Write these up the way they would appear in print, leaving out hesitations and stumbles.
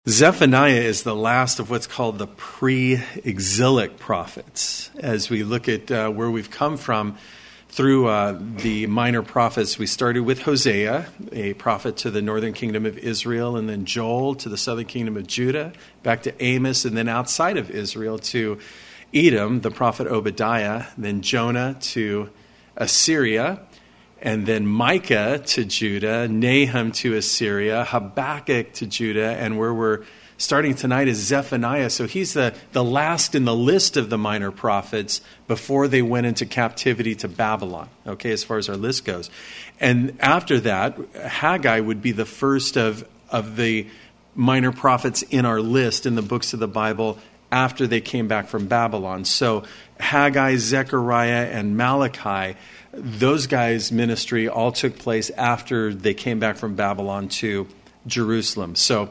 Zephaniah is the last of what's called the pre-exilic prophets. As we look at where we've come from through the minor prophets, we started with Hosea, a prophet to the northern kingdom of Israel, and then Joel to the southern kingdom of Judah, back to Amos, and then outside of Israel to Edom, the prophet Obadiah, then Jonah to Assyria, and then Micah to Judah, Nahum to Assyria, Habakkuk to Judah, and where we're starting tonight is Zephaniah. So he's the last in the list of the minor prophets before they went into captivity to Babylon, okay, as far as our list goes. And after that, Haggai would be the first of the minor prophets in our list in the books of the Bible after they came back from Babylon. So Haggai, Zechariah, and Malachi, those guys' ministry all took place after they came back from Babylon to Jerusalem. So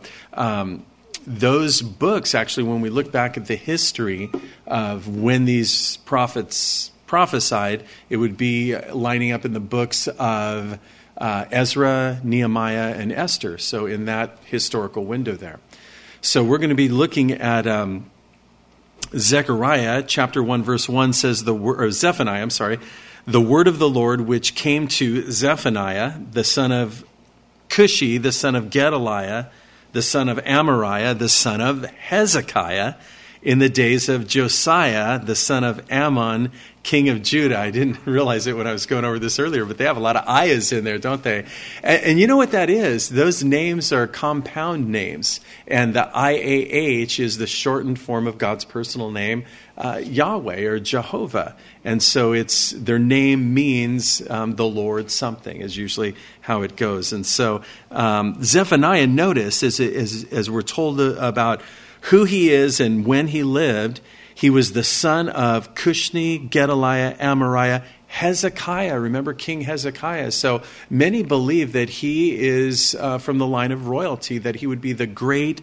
those books, actually, when we look back at the history of when these prophets prophesied, it would be lining up in the books of Ezra, Nehemiah, and Esther. So in that historical window there. So we're going to be looking at Zechariah, chapter 1, verse 1 says, Zephaniah, the word of the Lord which came to Zephaniah, the son of Cushi, the son of Gedaliah, the son of Amariah, the son of Hezekiah, in the days of Josiah, the son of Ammon, king of Judah. I didn't realize it when I was going over this earlier, but they have a lot of ayahs in there, don't they? And you know what that is? Those names are compound names. And the IAH is the shortened form of God's personal name, Yahweh or Jehovah. And so their name means the Lord something, is usually how it goes. And so Zephaniah, notice, as we're told about who he is and when he lived, he was the son of Cushni, Gedaliah, Amariah, Hezekiah. Remember King Hezekiah. So many believe that he is from the line of royalty, that he would be the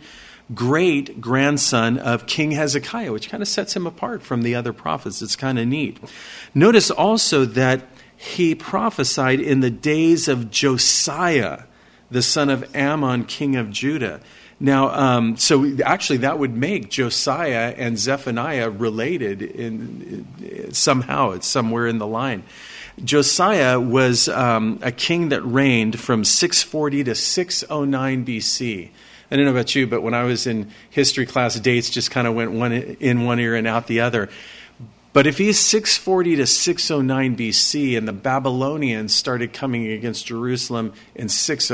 great-grandson of King Hezekiah, which kind of sets him apart from the other prophets. It's kind of neat. Notice also that he prophesied in the days of Josiah, the son of Ammon, king of Judah. Now, so actually that would make Josiah and Zephaniah related somehow. It's somewhere in the line. Josiah was a king that reigned from 640 to 609 BC. I don't know about you, but when I was in history class, dates just kind of went one in one ear and out the other. But if he's 640 to 609 BC and the Babylonians started coming against Jerusalem in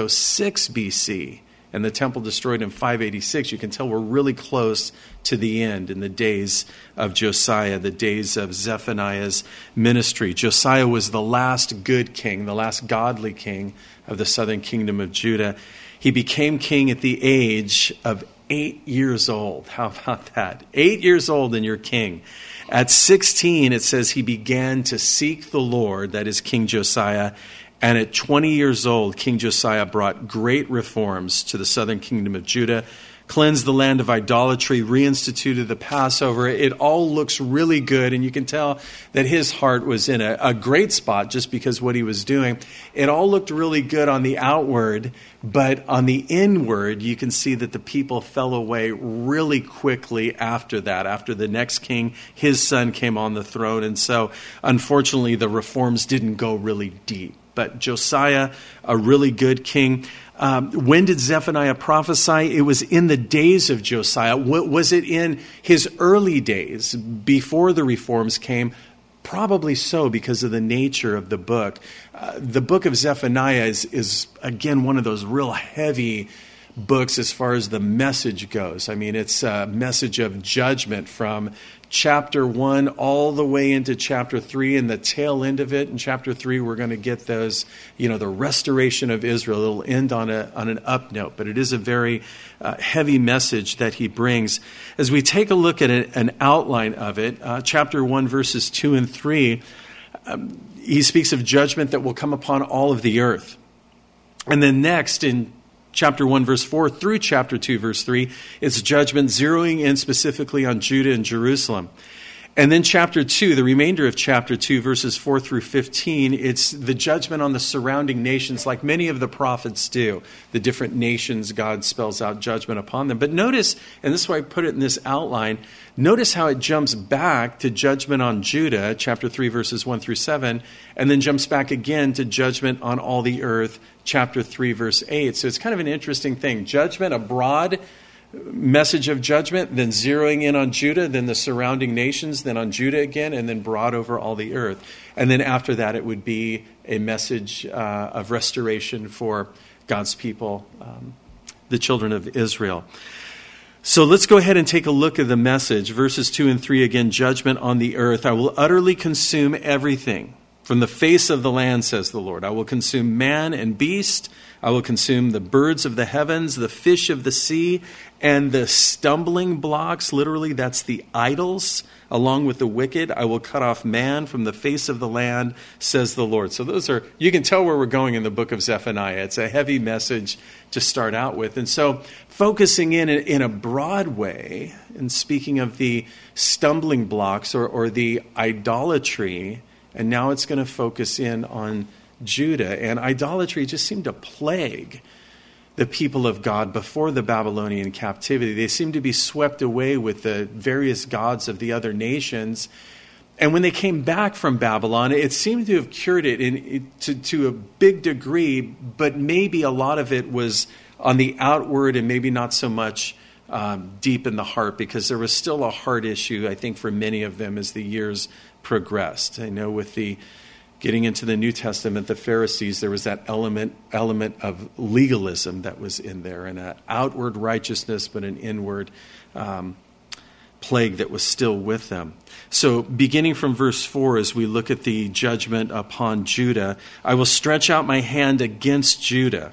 606 BC, and the temple destroyed in 586, you can tell we're really close to the end in the days of Josiah, the days of Zephaniah's ministry. Josiah was the last good king, the last godly king of the southern kingdom of Judah. He became king at the age of 8 years old. How about that? 8 years old and you're king. At 16, it says he began to seek the Lord, that is King Josiah. And at 20 years old, King Josiah brought great reforms to the southern kingdom of Judah, cleansed the land of idolatry, reinstituted the Passover. It all looks really good, and you can tell that his heart was in a great spot just because what he was doing. It all looked really good on the outward, but on the inward, you can see that the people fell away really quickly after that. After the next king, his son came on the throne, and so unfortunately the reforms didn't go really deep. But Josiah, a really good king. When did Zephaniah prophesy? It was in the days of Josiah. Was it in his early days before the reforms came? Probably so, because of the nature of the book. The book of Zephaniah is again, one of those real heavy books as far as the message goes. I mean, it's a message of judgment from chapter 1 all the way into chapter 3, and the tail end of it in chapter 3 we're going to get those, the restoration of Israel. It'll end on an up note, but it is a very heavy message that he brings. As we take a look at an outline of it, chapter 1 verses 2 and 3, he speaks of judgment that will come upon all of the earth. And then next in chapter 1, verse 4 through chapter 2, verse 3, it's judgment zeroing in specifically on Judah and Jerusalem. And then chapter 2, the remainder of chapter 2, verses 4 through 15, it's the judgment on the surrounding nations, like many of the prophets do. The different nations, God spells out judgment upon them. But notice, and this is why I put it in this outline, notice how it jumps back to judgment on Judah, chapter 3, verses 1 through 7, and then jumps back again to judgment on all the earth, chapter 3, verse 8. So it's kind of an interesting thing. Judgment, a broad message of judgment, then zeroing in on Judah, then the surrounding nations, then on Judah again, and then broad over all the earth. And then after that, it would be a message of restoration for God's people, the children of Israel. So let's go ahead and take a look at the message. Verses 2 and 3 again, judgment on the earth. I will utterly consume everything from the face of the land, says the Lord. I will consume man and beast. I will consume the birds of the heavens, the fish of the sea, and the stumbling blocks. Literally, that's the idols, along with the wicked. I will cut off man from the face of the land, says the Lord. So those are, you can tell where we're going in the book of Zephaniah. It's a heavy message to start out with. And so focusing in a broad way, and speaking of the stumbling blocks or the idolatry, and now it's going to focus in on Judah. And idolatry just seemed to plague the people of God before the Babylonian captivity. They seemed to be swept away with the various gods of the other nations. And when they came back from Babylon, it seemed to have cured it to a big degree, but maybe a lot of it was on the outward and maybe not so much deep in the heart, because there was still a heart issue, I think, for many of them as the years progressed. I know with the getting into the New Testament, the Pharisees, there was that element of legalism that was in there, and an outward righteousness, but an inward plague that was still with them. So beginning from verse 4, as we look at the judgment upon Judah, I will stretch out my hand against Judah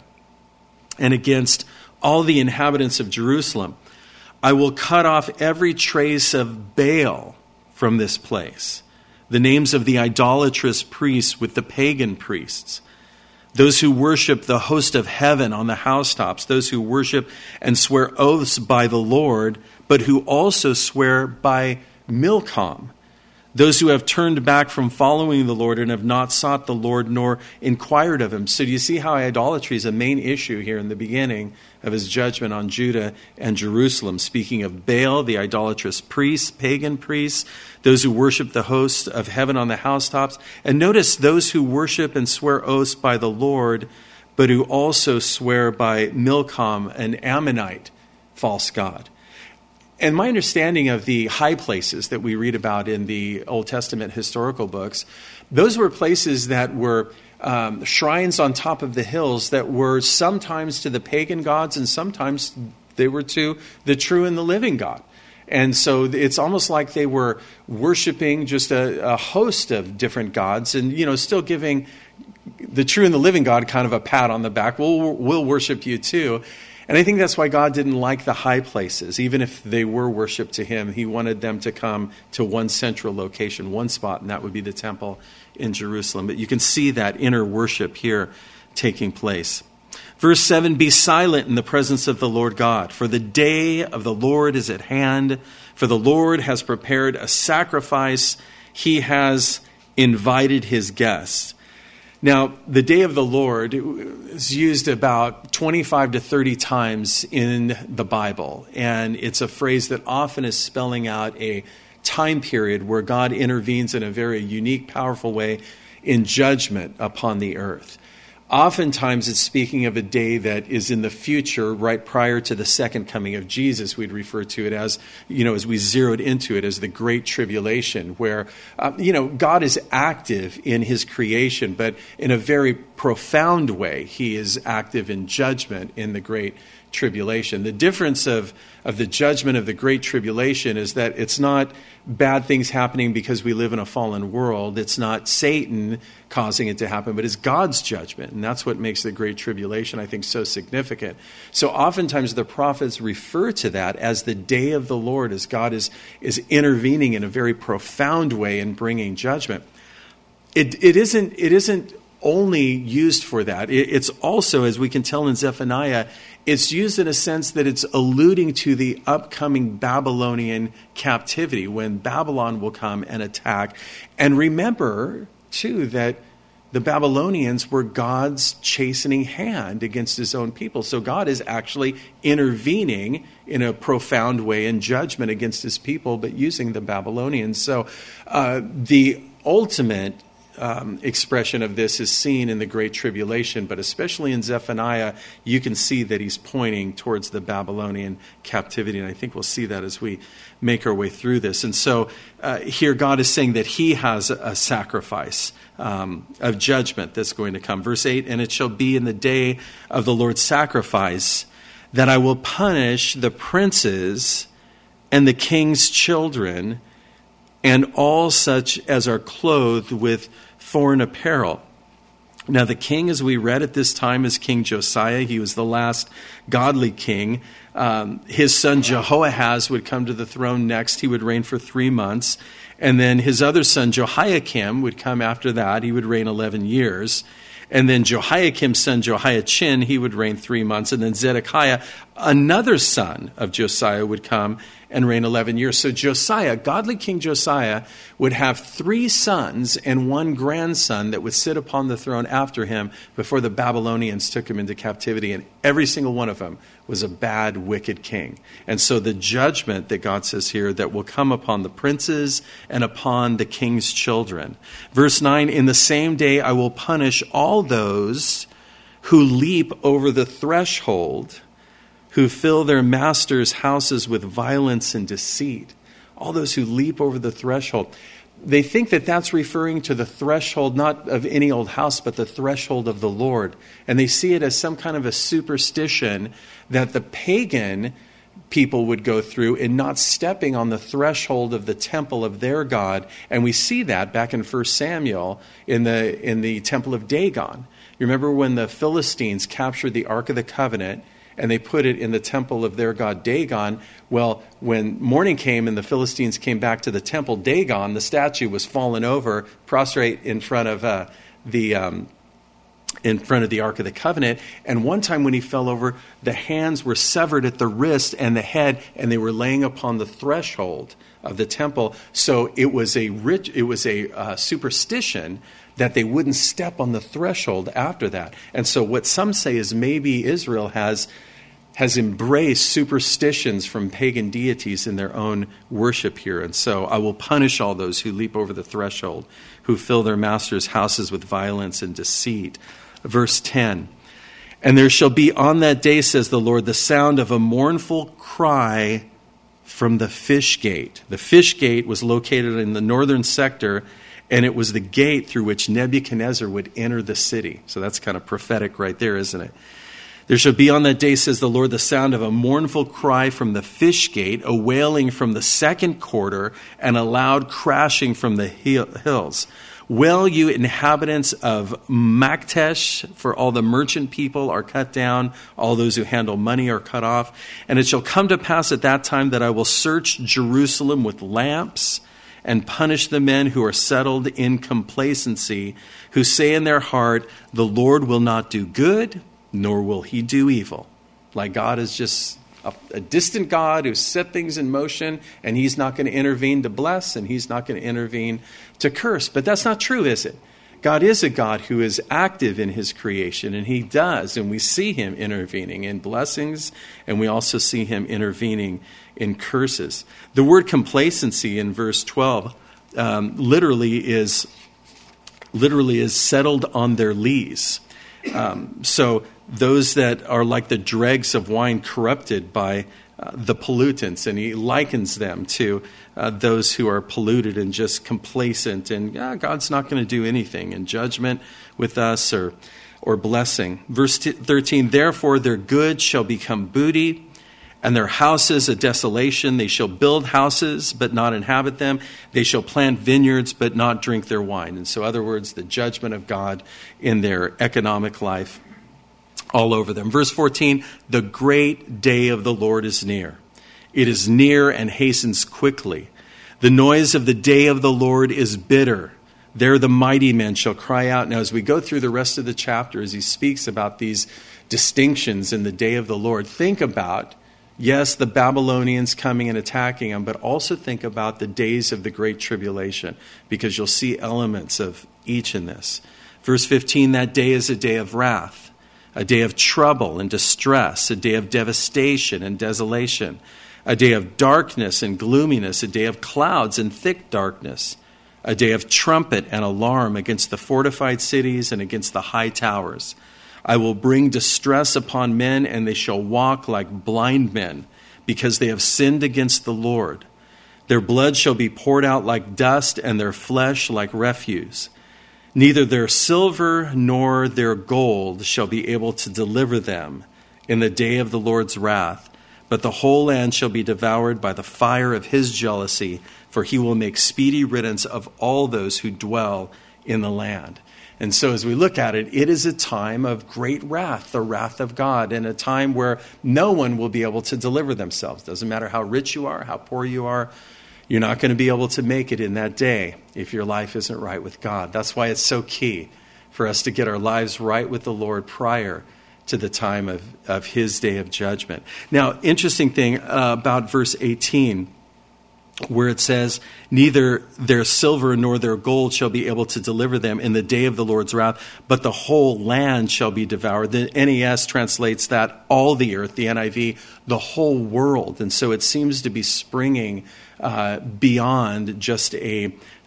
and against all the inhabitants of Jerusalem. I will cut off every trace of Baal from this place, the names of the idolatrous priests with the pagan priests, those who worship the host of heaven on the housetops, those who worship and swear oaths by the Lord, but who also swear by Milcom, those who have turned back from following the Lord and have not sought the Lord nor inquired of him. So do you see how idolatry is a main issue here in the beginning of his judgment on Judah and Jerusalem? Speaking of Baal, the idolatrous priests, pagan priests, those who worship the host of heaven on the housetops. And notice those who worship and swear oaths by the Lord, but who also swear by Milcom, an Ammonite false god. And my understanding of the high places that we read about in the Old Testament historical books, those were places that were shrines on top of the hills that were sometimes to the pagan gods and sometimes they were to the true and the living God. And so it's almost like they were worshiping just a host of different gods and, still giving the true and the living God kind of a pat on the back. We'll worship you too. And I think that's why God didn't like the high places. Even if they were worship to him, he wanted them to come to one central location, one spot, and that would be the temple in Jerusalem. But you can see that inner worship here taking place. Verse 7, be silent in the presence of the Lord God, for the day of the Lord is at hand, for the Lord has prepared a sacrifice. He has invited his guests. Now, the day of the Lord is used about 25 to 30 times in the Bible, and it's a phrase that often is spelling out a time period where God intervenes in a very unique, powerful way in judgment upon the earth. Oftentimes, it's speaking of a day that is in the future, right prior to the second coming of Jesus. We'd refer to it as, as we zeroed into it, as the Great Tribulation, where, God is active in his creation, but in a very profound way, he is active in judgment in the Great Tribulation. The difference of the judgment of the Great Tribulation is that it's not bad things happening because we live in a fallen world. It's not Satan causing it to happen, but it's God's judgment. And that's what makes the Great Tribulation, I think, so significant. So oftentimes the prophets refer to that as the day of the Lord, as God is intervening in a very profound way in bringing judgment. It isn't only used for that. It's also, as we can tell in Zephaniah, it's used in a sense that it's alluding to the upcoming Babylonian captivity, when Babylon will come and attack. And remember, too, that the Babylonians were God's chastening hand against his own people. So God is actually intervening in a profound way in judgment against his people, but using the Babylonians. So the ultimate expression of this is seen in the Great Tribulation, but especially in Zephaniah, you can see that he's pointing towards the Babylonian captivity, and I think we'll see that as we make our way through this. And so here God is saying that he has a sacrifice of judgment that's going to come. Verse 8, and it shall be in the day of the Lord's sacrifice that I will punish the princes and the king's children and all such as are clothed with foreign apparel. Now the king, as we read at this time, is King Josiah. He was the last godly king. His son Jehoahaz would come to the throne next. He would reign for 3 months. And then his other son Jehoiakim would come after that. He would reign 11 years. And then Jehoiakim's son Jehoiachin, he would reign 3 months. And then Zedekiah, another son of Josiah, would come and reign 11 years. So Josiah, godly King Josiah, would have 3 sons and 1 grandson that would sit upon the throne after him before the Babylonians took him into captivity. And every single one of them was a bad, wicked king. And so the judgment that God says here that will come upon the princes and upon the king's children. Verse 9, in the same day I will punish all those who leap over the threshold, who fill their masters' houses with violence and deceit. All those who leap over the threshold. They think that that's referring to the threshold, not of any old house, but the threshold of the Lord. And they see it as some kind of a superstition that the pagan people would go through in not stepping on the threshold of the temple of their God. And we see that back in 1 Samuel in the temple of Dagon. You remember when the Philistines captured the Ark of the Covenant and they put it in the temple of their god Dagon? Well, when morning came and the Philistines came back to the temple, Dagon, the statue, was fallen over, prostrate in front of the Ark of the Covenant. And one time when he fell over, the hands were severed at the wrist and the head, and they were laying upon the threshold of the temple. So it was a superstition that they wouldn't step on the threshold after that. And so what some say is maybe Israel has embraced superstitions from pagan deities in their own worship here. And so I will punish all those who leap over the threshold, who fill their masters' houses with violence and deceit. Verse 10, and there shall be on that day, says the Lord, the sound of a mournful cry from the fish gate. The fish gate was located in the northern sector, and it was the gate through which Nebuchadnezzar would enter the city. So that's kind of prophetic right there, isn't it? There shall be on that day, says the Lord, the sound of a mournful cry from the fish gate, a wailing from the second quarter, and a loud crashing from the hills. Wail, you inhabitants of Maktesh, for all the merchant people are cut down, all those who handle money are cut off. And it shall come to pass at that time that I will search Jerusalem with lamps and punish the men who are settled in complacency, who say in their heart, the Lord will not do good, nor will he do evil. Like God is just a distant God who set things in motion, and he's not going to intervene to bless, and he's not going to intervene to curse. But that's not true, is it? God is a God who is active in his creation, and he does, and we see him intervening in blessings, and we also see him intervening in curses. The word complacency in verse 12 literally is settled on their lees. So those that are like the dregs of wine corrupted by the pollutants, and he likens them to those who are polluted and just complacent, and God's not going to do anything in judgment with us or blessing. Verse 13, therefore their goods shall become booty, and their houses a desolation. They shall build houses, but not inhabit them. They shall plant vineyards, but not drink their wine. And so, in other words, the judgment of God in their economic life all over them. Verse 14, the great day of the Lord is near. It is near and hastens quickly. The noise of the day of the Lord is bitter. There the mighty men shall cry out. Now, as we go through the rest of the chapter, as he speaks about these distinctions in the day of the Lord, think about, yes, the Babylonians coming and attacking them, but also think about the days of the Great Tribulation, because you'll see elements of each in this. Verse 15, that day is a day of wrath, a day of trouble and distress, a day of devastation and desolation, a day of darkness and gloominess, a day of clouds and thick darkness, a day of trumpet and alarm against the fortified cities and against the high towers. I will bring distress upon men, and they shall walk like blind men, because they have sinned against the Lord. Their blood shall be poured out like dust, and their flesh like refuse. Neither their silver nor their gold shall be able to deliver them in the day of the Lord's wrath, but the whole land shall be devoured by the fire of his jealousy, for he will make speedy riddance of all those who dwell in the land. And so as we look at it, it is a time of great wrath, the wrath of God, and a time where no one will be able to deliver themselves. Doesn't matter how rich you are, how poor you are, you're not going to be able to make it in that day if your life isn't right with God. That's why it's so key for us to get our lives right with the Lord prior to the time of his day of judgment. Now, interesting thing about verse 18, where it says, neither their silver nor their gold shall be able to deliver them in the day of the Lord's wrath, but the whole land shall be devoured. The NES translates that all the earth, the NIV, the whole world. And so it seems to be springing beyond just a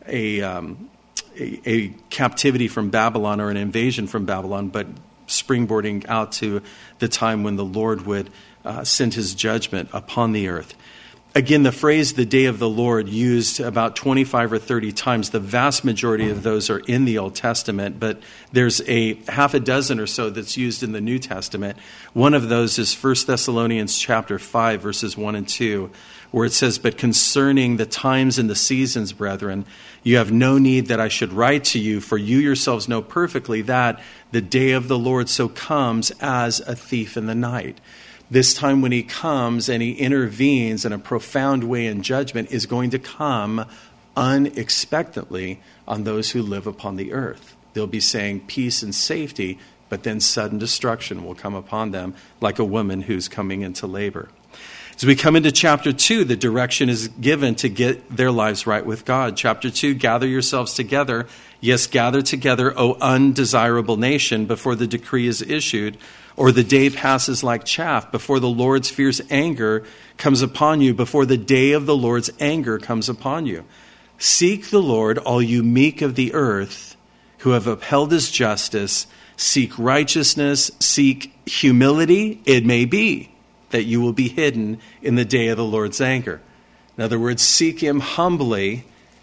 captivity from Babylon or an invasion from Babylon, but springboarding out to the time when the Lord would send his judgment upon the earth. Again, the phrase, the day of the Lord, used about 25 or 30 times. The vast majority of those are in the Old Testament, but there's a half a dozen or so that's used in the New Testament. One of those is 1 Thessalonians chapter 5, verses 1 and 2, where it says, but concerning the times and the seasons, brethren, you have no need that I should write to you, for you yourselves know perfectly that the day of the Lord so comes as a thief in the night. This time when he comes and he intervenes in a profound way in judgment is going to come unexpectedly on those who live upon the earth. They'll be saying peace and safety, but then sudden destruction will come upon them like a woman who's coming into labor. As we come into chapter 2, the direction is given to get their lives right with God. Chapter 2, gather yourselves together. Yes, gather together, O undesirable nation, before the decree is issued, or the day passes like chaff, before the Lord's fierce anger comes upon you, before the day of the Lord's anger comes upon you. Seek the Lord, all you meek of the earth, who have upheld his justice. Seek righteousness, seek humility. It may be that you will be hidden in the day of the Lord's anger. In other words, seek him humbly.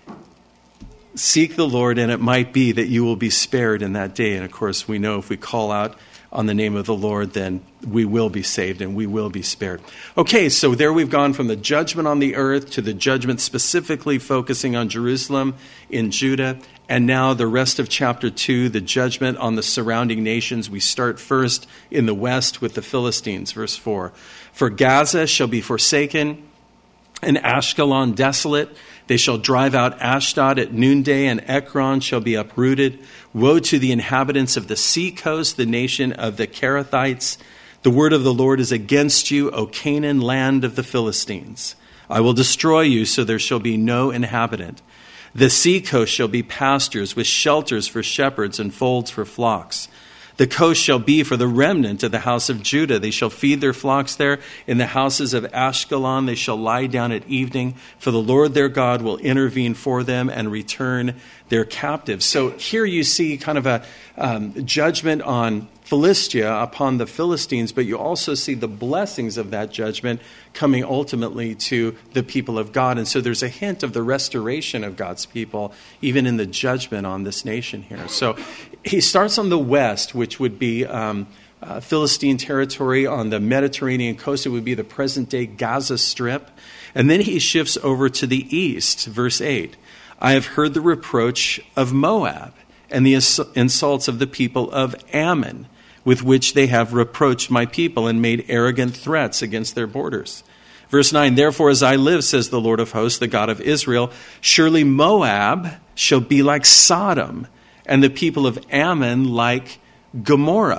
Seek the Lord, and it might be that you will be spared in that day. And of course, we know if we call out on the name of the Lord, then we will be saved and we will be spared. Okay, so there we've gone from the judgment on the earth to the judgment specifically focusing on Jerusalem in Judah. And now the rest of chapter 2, the judgment on the surrounding nations. We start first in the west with the Philistines, verse 4. For Gaza shall be forsaken and Ashkelon desolate. They shall drive out Ashdod at noonday, and Ekron shall be uprooted. Woe to the inhabitants of the sea coast, the nation of the Kerethites. The word of the Lord is against you, O Canaan, land of the Philistines. I will destroy you, so there shall be no inhabitant. The sea coast shall be pastures, with shelters for shepherds and folds for flocks. The coast shall be for the remnant of the house of Judah. They shall feed their flocks there. In the houses of Ashkelon they shall lie down at evening, for the Lord their God will intervene for them and return their captives. So here you see kind of a judgment on Philistia upon the Philistines, but you also see the blessings of that judgment coming ultimately to the people of God. And so there's a hint of the restoration of God's people, even in the judgment on this nation here. So he starts on the west, which would be Philistine territory on the Mediterranean coast. It would be the present-day Gaza Strip. And then he shifts over to the east, verse 8. I have heard the reproach of Moab and the insults of the people of Ammon, with which they have reproached my people and made arrogant threats against their borders. Verse 9, therefore, as I live, says the Lord of hosts, the God of Israel, surely Moab shall be like Sodom, and the people of Ammon like Gomorrah.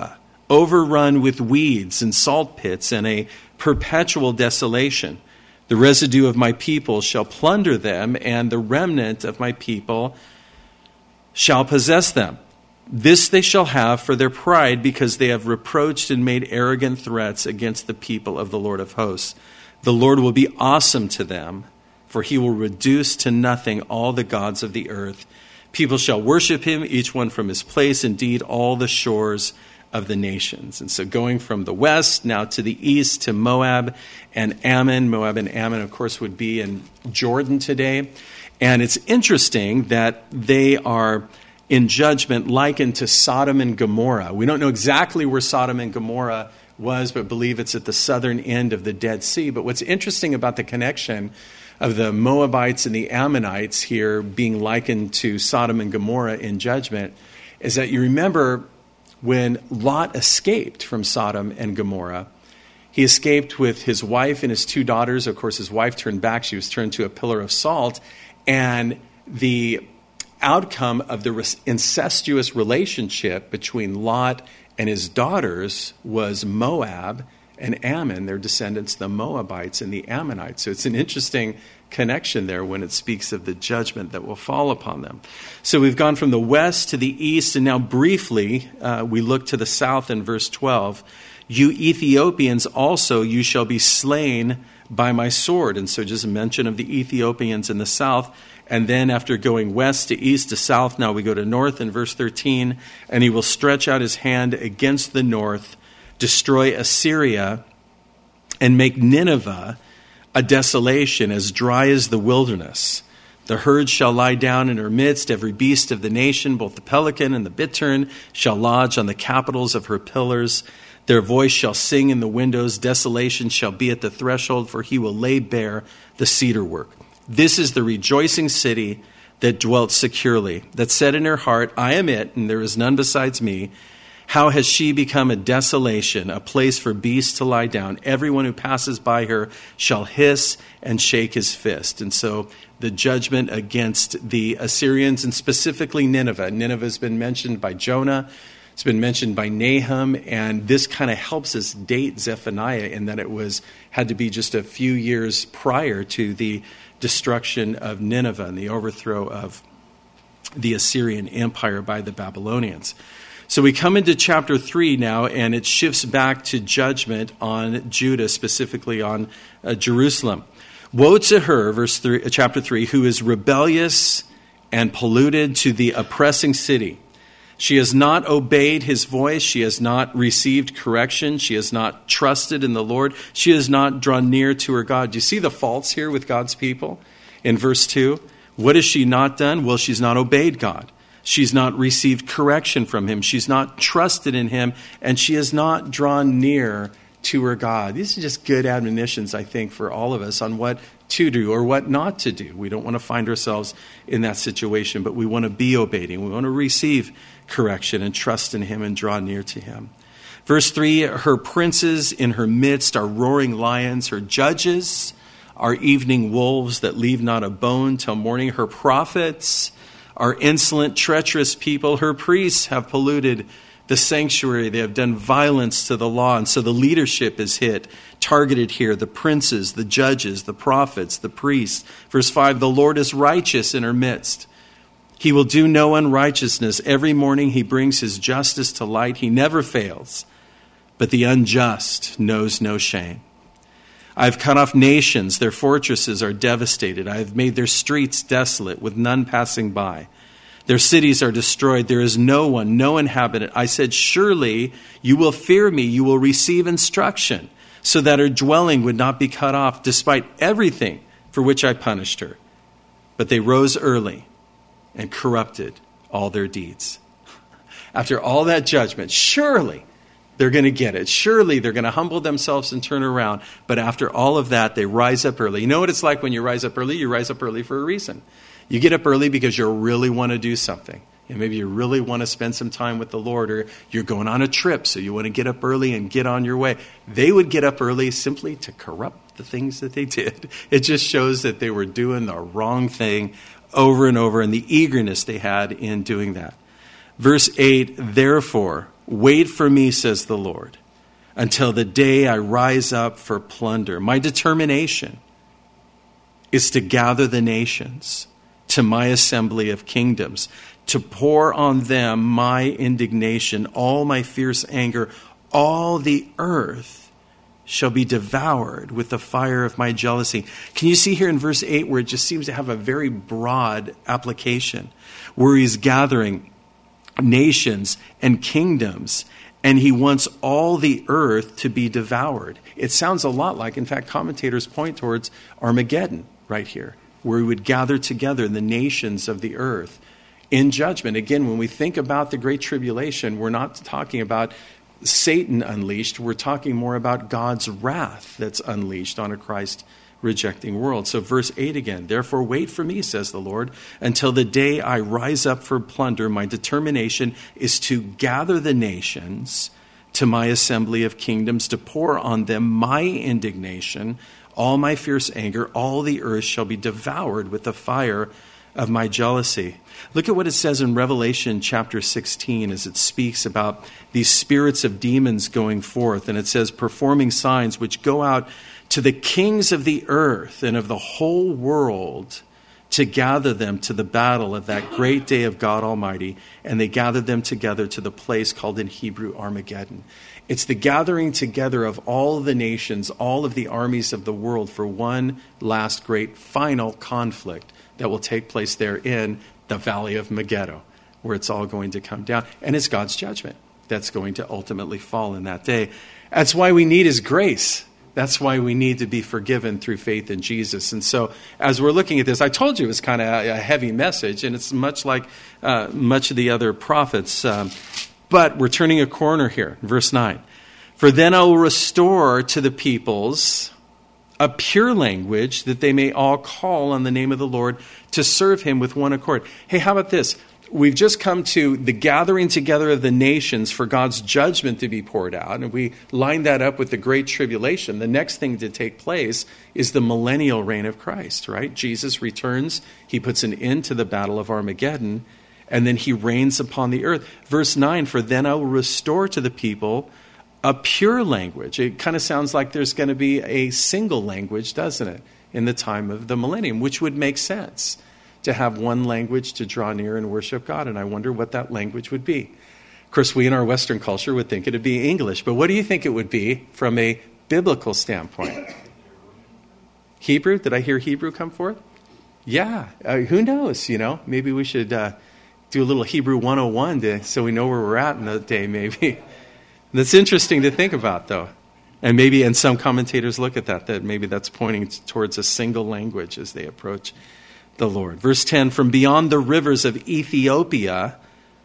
overrun with weeds and salt pits and a perpetual desolation. The residue of my people shall plunder them, and the remnant of my people shall possess them. This they shall have for their pride, because they have reproached and made arrogant threats against the people of the Lord of hosts. The Lord will be awesome to them, for he will reduce to nothing all the gods of the earth. People shall worship him, each one from his place, indeed all the shores of the nations. And so going from the west now to the east to Moab and Ammon. Moab and Ammon, of course, would be in Jordan today. And it's interesting that they are in judgment likened to Sodom and Gomorrah. We don't know exactly where Sodom and Gomorrah was, but believe it's at the southern end of the Dead Sea. But what's interesting about the connection of the Moabites and the Ammonites here being likened to Sodom and Gomorrah in judgment is that you remember when Lot escaped from Sodom and Gomorrah, he escaped with his wife and his 2 daughters. Of course, his wife turned back. She was turned to a pillar of salt. And the outcome of the incestuous relationship between Lot and his daughters was Moab and Ammon, their descendants, the Moabites and the Ammonites. So it's an interesting connection there when it speaks of the judgment that will fall upon them. So we've gone from the west to the east, and now briefly we look to the south in verse 12. You Ethiopians also, you shall be slain by my sword. And so just a mention of the Ethiopians in the south. And then after going west to east to south, now we go to north in verse 13. And he will stretch out his hand against the north, destroy Assyria, and make Nineveh a desolation as dry as the wilderness. The herd shall lie down in her midst, every beast of the nation, both the pelican and the bittern, shall lodge on the capitals of her pillars. Their voice shall sing in the windows, desolation shall be at the threshold, for he will lay bare the cedar work. This is the rejoicing city that dwelt securely, that said in her heart, I am it, and there is none besides me. How has she become a desolation, a place for beasts to lie down? Everyone who passes by her shall hiss and shake his fist. And so the judgment against the Assyrians, and specifically Nineveh. Nineveh has been mentioned by Jonah. It's been mentioned by Nahum, and this kind of helps us date Zephaniah in that it had to be just a few years prior to the destruction of Nineveh and the overthrow of the Assyrian Empire by the Babylonians. So we come into chapter 3 now, and it shifts back to judgment on Judah, specifically on Jerusalem. Woe to her, chapter 3, who is rebellious and polluted, to the oppressing city. She has not obeyed his voice. She has not received correction. She has not trusted in the Lord. She has not drawn near to her God. Do you see the faults here with God's people? In verse 2, what has she not done? Well, she's not obeyed God. She's not received correction from him. She's not trusted in him. And she has not drawn near to her God. These are just good admonitions, I think, for all of us on what to do or what not to do. We don't want to find ourselves in that situation, but we want to be obedient. We want to receive correction and trust in him and draw near to him. Verse 3, her princes in her midst are roaring lions. Her judges are evening wolves that leave not a bone till morning. Her prophets are insolent, treacherous people. Her priests have polluted the sanctuary. They have done violence to the law. And so the leadership is targeted here. The princes, the judges, the prophets, the priests. Verse 5, the Lord is righteous in her midst. He will do no unrighteousness. Every morning he brings his justice to light. He never fails. But the unjust knows no shame. I have cut off nations. Their fortresses are devastated. I have made their streets desolate with none passing by. Their cities are destroyed. There is no one, no inhabitant. I said, surely you will fear me. You will receive instruction so that her dwelling would not be cut off despite everything for which I punished her. But they rose early and corrupted all their deeds. After all that judgment, surely they're going to get it. Surely they're going to humble themselves and turn around. But after all of that, they rise up early. You know what it's like when you rise up early? You rise up early for a reason. You get up early because you really want to do something. And maybe you really want to spend some time with the Lord, or you're going on a trip, so you want to get up early and get on your way. They would get up early simply to corrupt the things that they did. It just shows that they were doing the wrong thing over and over, and the eagerness they had in doing that. Verse 8, therefore, Wait for me, says the Lord, until the day I rise up for plunder. My determination is to gather the nations to my assembly of kingdoms, to pour on them my indignation, all my fierce anger. All the earth shall be devoured with the fire of my jealousy. Can you see here in verse 8 where it just seems to have a very broad application, where he's gathering nations and kingdoms, and he wants all the earth to be devoured. It sounds a lot like, in fact, commentators point towards Armageddon right here, where he would gather together the nations of the earth in judgment. Again, when we think about the Great Tribulation, we're not talking about Satan unleashed. We're talking more about God's wrath that's unleashed on a Christ-rejecting world. So verse 8 again, therefore wait for me, says the Lord, until the day I rise up for plunder. My determination is to gather the nations to my assembly of kingdoms, to pour on them my indignation, all my fierce anger. All the earth shall be devoured with the fire of my jealousy. Look at what it says in Revelation chapter 16 as it speaks about these spirits of demons going forth. And it says, performing signs which go out to the kings of the earth and of the whole world to gather them to the battle of that great day of God Almighty. And they gathered them together to the place called in Hebrew Armageddon. It's the gathering together of all the nations, all of the armies of the world for one last great final conflict that will take place there in the Valley of Megiddo, where it's all going to come down. And it's God's judgment that's going to ultimately fall in that day. That's why we need his grace. That's why we need to be forgiven through faith in Jesus. And so as we're looking at this, I told you it was kind of a heavy message, and it's much like much of the other prophets. But we're turning a corner here. Verse 9. For then I will restore to the peoples a pure language, that they may all call on the name of the Lord to serve him with one accord. Hey, how about this? We've just come to the gathering together of the nations for God's judgment to be poured out. And we line that up with the Great Tribulation. The next thing to take place is the millennial reign of Christ, right? Jesus returns. He puts an end to the battle of Armageddon. And then he reigns upon the earth. Verse 9, for then I will restore to the people a pure language. It kind of sounds like there's going to be a single language, doesn't it, in the time of the millennium, which would make sense to have one language to draw near and worship God. And I wonder what that language would be. Of course, we in our Western culture would think it would be English. But what do you think it would be from a biblical standpoint? Hebrew? Did I hear Hebrew come forth? Yeah. Who knows? Maybe we should do a little Hebrew 101 so we know where we're at in the day, maybe. That's interesting to think about, though. And some commentators look at that maybe that's pointing towards a single language as they approach the Lord. Verse 10, from beyond the rivers of Ethiopia,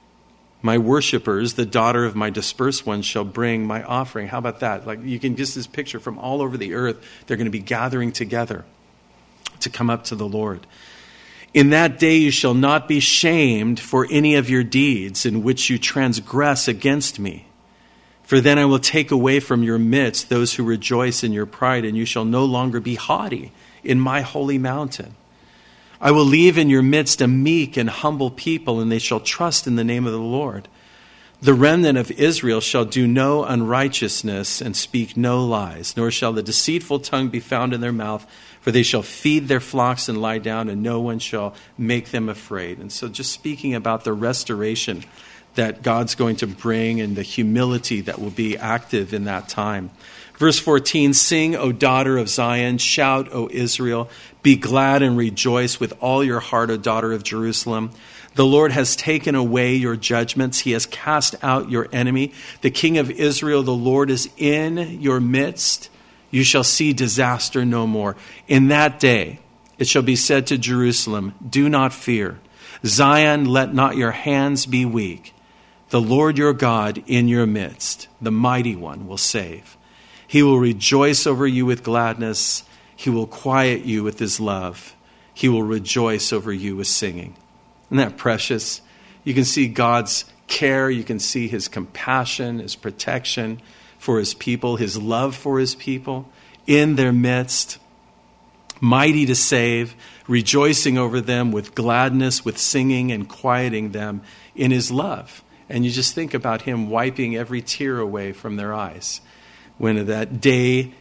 my worshipers, the daughter of my dispersed ones, shall bring my offering. How about that? Like, you can just this picture from all over the earth. They're going to be gathering together to come up to the Lord. In that day you shall not be shamed for any of your deeds in which you transgress against me. For then I will take away from your midst those who rejoice in your pride, and you shall no longer be haughty in my holy mountain. I will leave in your midst a meek and humble people, and they shall trust in the name of the Lord. The remnant of Israel shall do no unrighteousness and speak no lies, nor shall the deceitful tongue be found in their mouth, for they shall feed their flocks and lie down, and no one shall make them afraid. And so just speaking about the restoration that God's going to bring and the humility that will be active in that time. Verse 14, sing, O daughter of Zion, shout, O Israel, be glad and rejoice with all your heart, O daughter of Jerusalem. The Lord has taken away your judgments. He has cast out your enemy. The King of Israel, the Lord, is in your midst. You shall see disaster no more. In that day, it shall be said to Jerusalem, do not fear. Zion, let not your hands be weak. The Lord your God in your midst, the mighty one, will save. He will rejoice over you with gladness. He will quiet you with his love. He will rejoice over you with singing. Isn't that precious? You can see God's care. You can see his compassion, his protection for his people, his love for his people in their midst, mighty to save, rejoicing over them with gladness, with singing, and quieting them in his love. And you just think about him wiping every tear away from their eyes when that day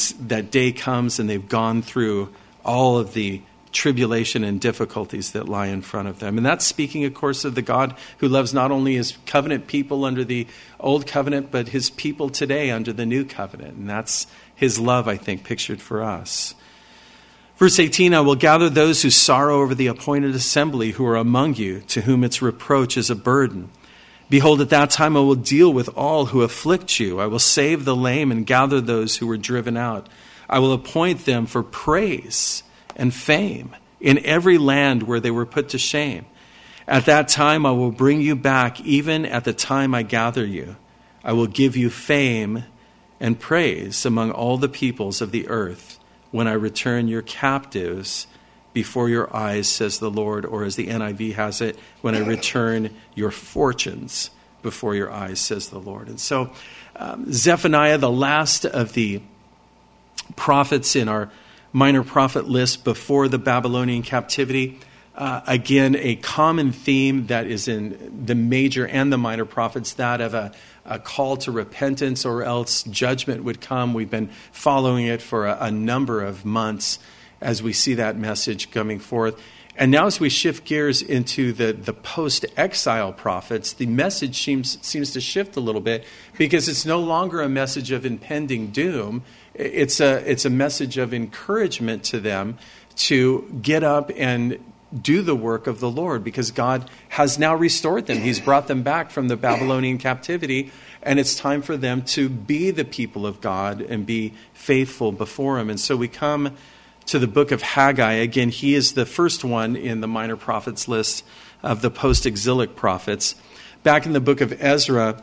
comes and they've gone through all of the tribulation and difficulties that lie in front of them. And that's speaking, of course, of the God who loves not only his covenant people under the old covenant, but his people today under the new covenant. And that's his love, I think, pictured for us. Verse 18, I will gather those who sorrow over the appointed assembly who are among you, to whom its reproach is a burden. Behold, at that time I will deal with all who afflict you. I will save the lame and gather those who were driven out. I will appoint them for praise and fame in every land where they were put to shame. At that time I will bring you back, even at the time I gather you. I will give you fame and praise among all the peoples of the earth when I return your captives before your eyes, says the Lord. Or as the NIV has it, when I return your fortunes before your eyes, says the Lord. And so Zephaniah, the last of the prophets in our minor prophet list before the Babylonian captivity. Again, a common theme that is in the major and the minor prophets, that of a call to repentance or else judgment would come. We've been following it for a number of months as we see that message coming forth. And now as we shift gears into the post-exile prophets, the message seems to shift a little bit, because it's no longer a message of impending doom. It's a message of encouragement to them to get up and do the work of the Lord, because God has now restored them. He's brought them back from the Babylonian captivity, and it's time for them to be the people of God and be faithful before him. And so we come to the book of Haggai. Again, he is the first one in the minor prophets list of the post-exilic prophets. Back in the book of Ezra,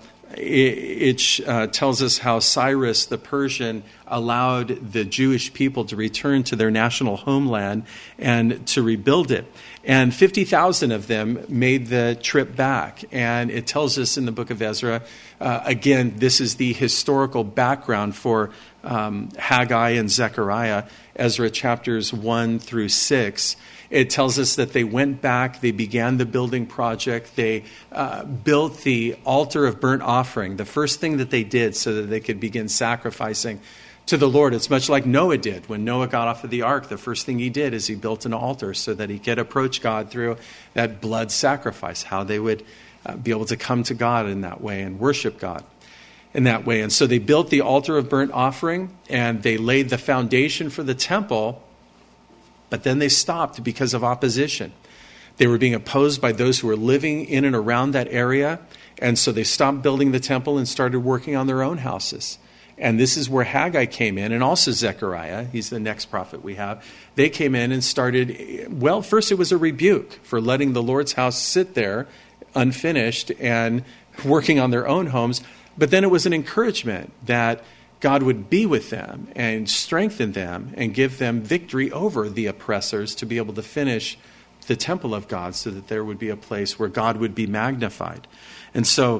it tells us how Cyrus the Persian allowed the Jewish people to return to their national homeland and to rebuild it. And 50,000 of them made the trip back. And it tells us in the book of Ezra, again, this is the historical background for Haggai and Zechariah, Ezra chapters 1 through 6. It tells us that they went back, they began the building project, they built the altar of burnt offering, the first thing that they did so that they could begin sacrificing to the Lord. It's much like Noah did. When Noah got off of the ark, the first thing he did is he built an altar so that he could approach God through that blood sacrifice, how they would be able to come to God in that way and worship God in that way. And so they built the altar of burnt offering, and they laid the foundation for the temple. But then they stopped because of opposition. They were being opposed by those who were living in and around that area. And so they stopped building the temple and started working on their own houses. And this is where Haggai came in, and also Zechariah. He's the next prophet we have. They came in and started, well, first it was a rebuke for letting the Lord's house sit there unfinished and working on their own homes. But then it was an encouragement that God would be with them and strengthen them and give them victory over the oppressors to be able to finish the temple of God, so that there would be a place where God would be magnified. And so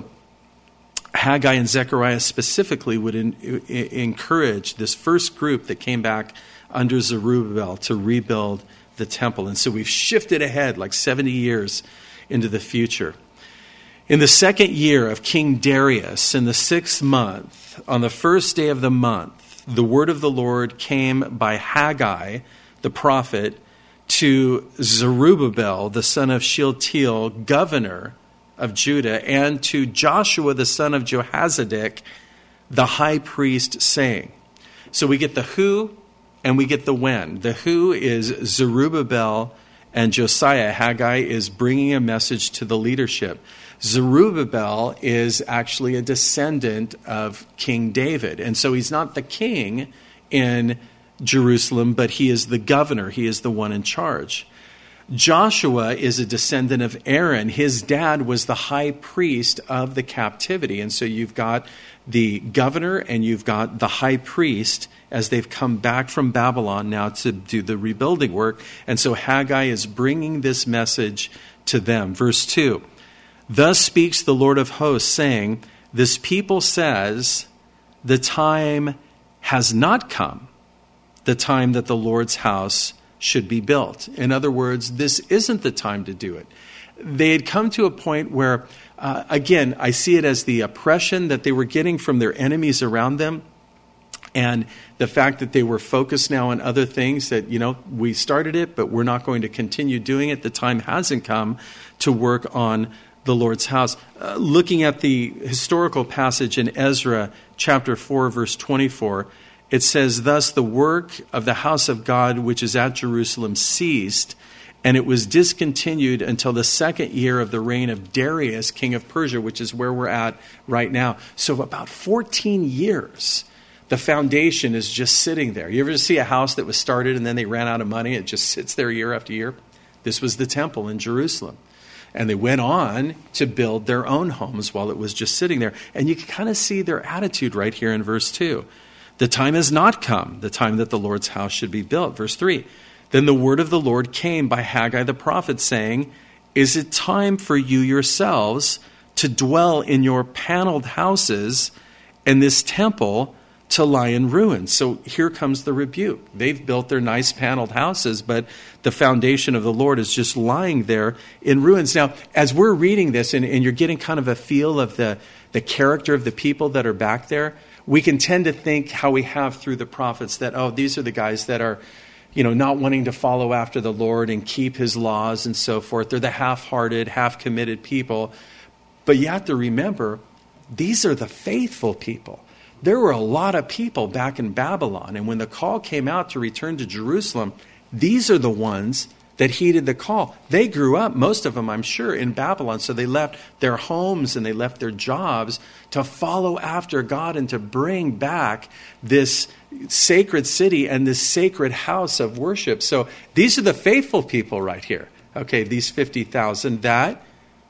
Haggai and Zechariah specifically would encourage this first group that came back under Zerubbabel to rebuild the temple. And so we've shifted ahead like 70 years into the future. In the second year of King Darius, in the 6th month, on the first day of the month, the word of the Lord came by Haggai, the prophet, to Zerubbabel, the son of Shealtiel, governor of Judah, and to Joshua, the son of Jehozadak, the high priest, saying. So we get the who and we get the when. The who is Zerubbabel and Josiah. Haggai is bringing a message to the leadership. Zerubbabel is actually a descendant of King David. And so he's not the king in Jerusalem, but he is the governor. He is the one in charge. Joshua is a descendant of Aaron. His dad was the high priest of the captivity. And so you've got the governor and you've got the high priest as they've come back from Babylon now to do the rebuilding work. And so Haggai is bringing this message to them. Verse 2, thus speaks the Lord of hosts, saying, this people says, the time has not come, the time that the Lord's house should be built. In other words, this isn't the time to do it. They had come to a point where Again, I see it as the oppression that they were getting from their enemies around them, and the fact that they were focused now on other things that, we started it, but we're not going to continue doing it. The time hasn't come to work on the Lord's house. Looking at the historical passage in Ezra chapter 4, verse 24, it says, "Thus the work of the house of God, which is at Jerusalem, ceased, and it was discontinued until the second year of the reign of Darius, king of Persia," which is where we're at right now. So about 14 years, the foundation is just sitting there. You ever see a house that was started and then they ran out of money? It just sits there year after year. This was the temple in Jerusalem. And they went on to build their own homes while it was just sitting there. And you can kind of see their attitude right here in verse 2. The time has not come, the time that the Lord's house should be built. Verse 3, "Then the word of the Lord came by Haggai the prophet, saying, Is it time for you yourselves to dwell in your paneled houses, and this temple to lie in ruins?" So here comes the rebuke. They've built their nice paneled houses, but the foundation of the Lord is just lying there in ruins. Now, as we're reading this, and you're getting kind of a feel of the character of the people that are back there, we can tend to think how we have through the prophets that, these are the guys that are, not wanting to follow after the Lord and keep his laws and so forth. They're the half-hearted, half-committed people. But you have to remember, these are the faithful people. There were a lot of people back in Babylon, and when the call came out to return to Jerusalem, these are the ones that heeded the call. They grew up, most of them, I'm sure, in Babylon, so they left their homes and they left their jobs to follow after God and to bring back this sacred city and this sacred house of worship. So these are the faithful people right here. Okay, these 50,000 that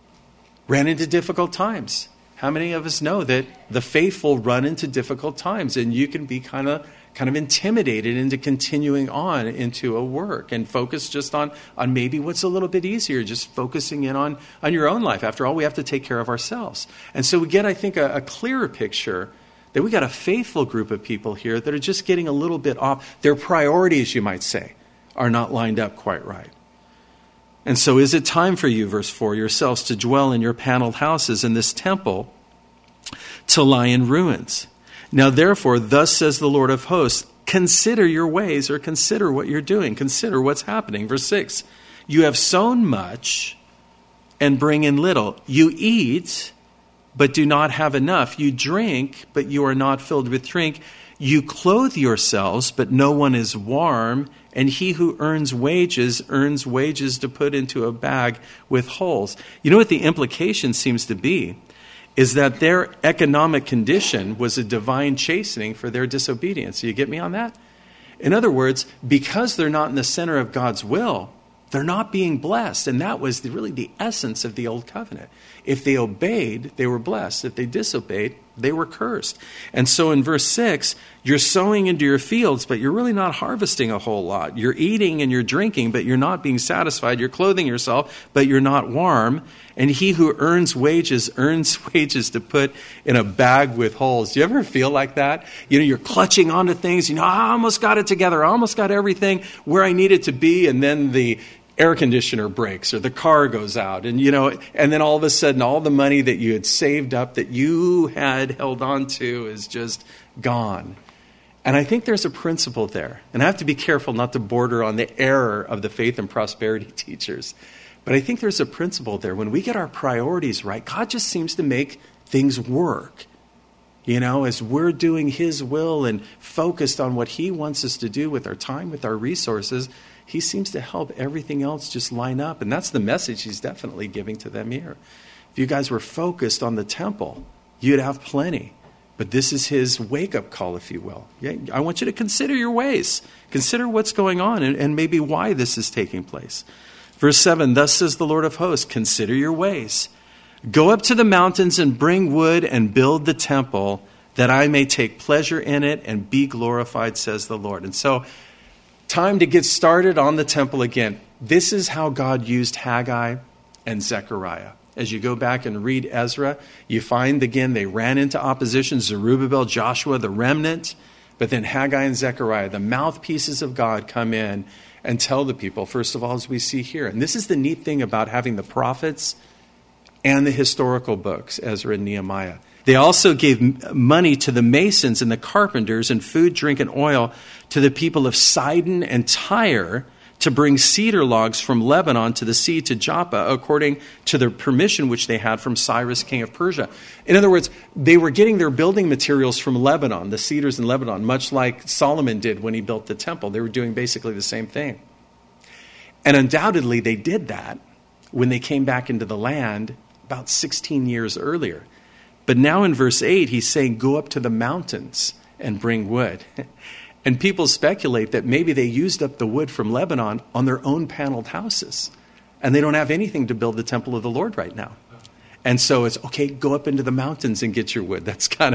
ran into difficult times. How many of us know that the faithful run into difficult times, and you can be kind of intimidated into continuing on into a work and focus just on maybe what's a little bit easier, just focusing in on your own life. After all, we have to take care of ourselves. And so we get, I think, a clearer picture that we got a faithful group of people here that are just getting a little bit off. Their priorities, you might say, are not lined up quite right. And so is it time for you, verse 4, yourselves to dwell in your paneled houses, in this temple to lie in ruins? Now, therefore, thus says the Lord of hosts, consider your ways, or consider what you're doing. Consider what's happening. Verse 6, you have sown much and bring in little. You eat, but do not have enough. You drink, but you are not filled with drink. You clothe yourselves, but no one is warm. And he who earns wages to put into a bag with holes. You know what the implication seems to be? Is that their economic condition was a divine chastening for their disobedience. You get me on that? In other words, because they're not in the center of God's will, they're not being blessed. And that was really the essence of the Old Covenant. If they obeyed, they were blessed. If they disobeyed, they were cursed. And so in verse 6, you're sowing into your fields, but you're really not harvesting a whole lot. You're eating and you're drinking, but you're not being satisfied. You're clothing yourself, but you're not warm. And he who earns wages to put in a bag with holes. Do you ever feel like that? You're clutching onto things. I almost got it together. I almost got everything where I need it to be. And then the air conditioner breaks or the car goes out. And then all of a sudden, all the money that you had saved up, that you had held on to, is just gone. And I think there's a principle there. And I have to be careful not to border on the error of the faith and prosperity teachers. But I think there's a principle there. When we get our priorities right, God just seems to make things work. As we're doing his will and focused on what he wants us to do with our time, with our resources, he seems to help everything else just line up. And that's the message he's definitely giving to them here. If you guys were focused on the temple, you'd have plenty. But this is his wake-up call, if you will. I want you to consider your ways. Consider what's going on and maybe why this is taking place. Verse 7, thus says the Lord of hosts, consider your ways. Go up to the mountains and bring wood and build the temple, that I may take pleasure in it and be glorified, says the Lord. And so, time to get started on the temple again. This is how God used Haggai and Zechariah. As you go back and read Ezra, you find again they ran into opposition. Zerubbabel, Joshua, the remnant. But then Haggai and Zechariah, the mouthpieces of God, come in and tell the people, first of all, as we see here. And this is the neat thing about having the prophets and the historical books, Ezra and Nehemiah. They also gave money to the masons and the carpenters and food, drink, and oil to the people of Sidon and Tyre to bring cedar logs from Lebanon to the sea to Joppa, according to the permission which they had from Cyrus, king of Persia. In other words, they were getting their building materials from Lebanon, the cedars in Lebanon, much like Solomon did when he built the temple. They were doing basically the same thing. And undoubtedly they did that when they came back into the land about 16 years earlier. But now in verse 8, he's saying, go up to the mountains and bring wood. And people speculate that maybe they used up the wood from Lebanon on their own paneled houses. And they don't have anything to build the temple of the Lord right now. And so it's, okay, go up into the mountains and get your wood. That's kind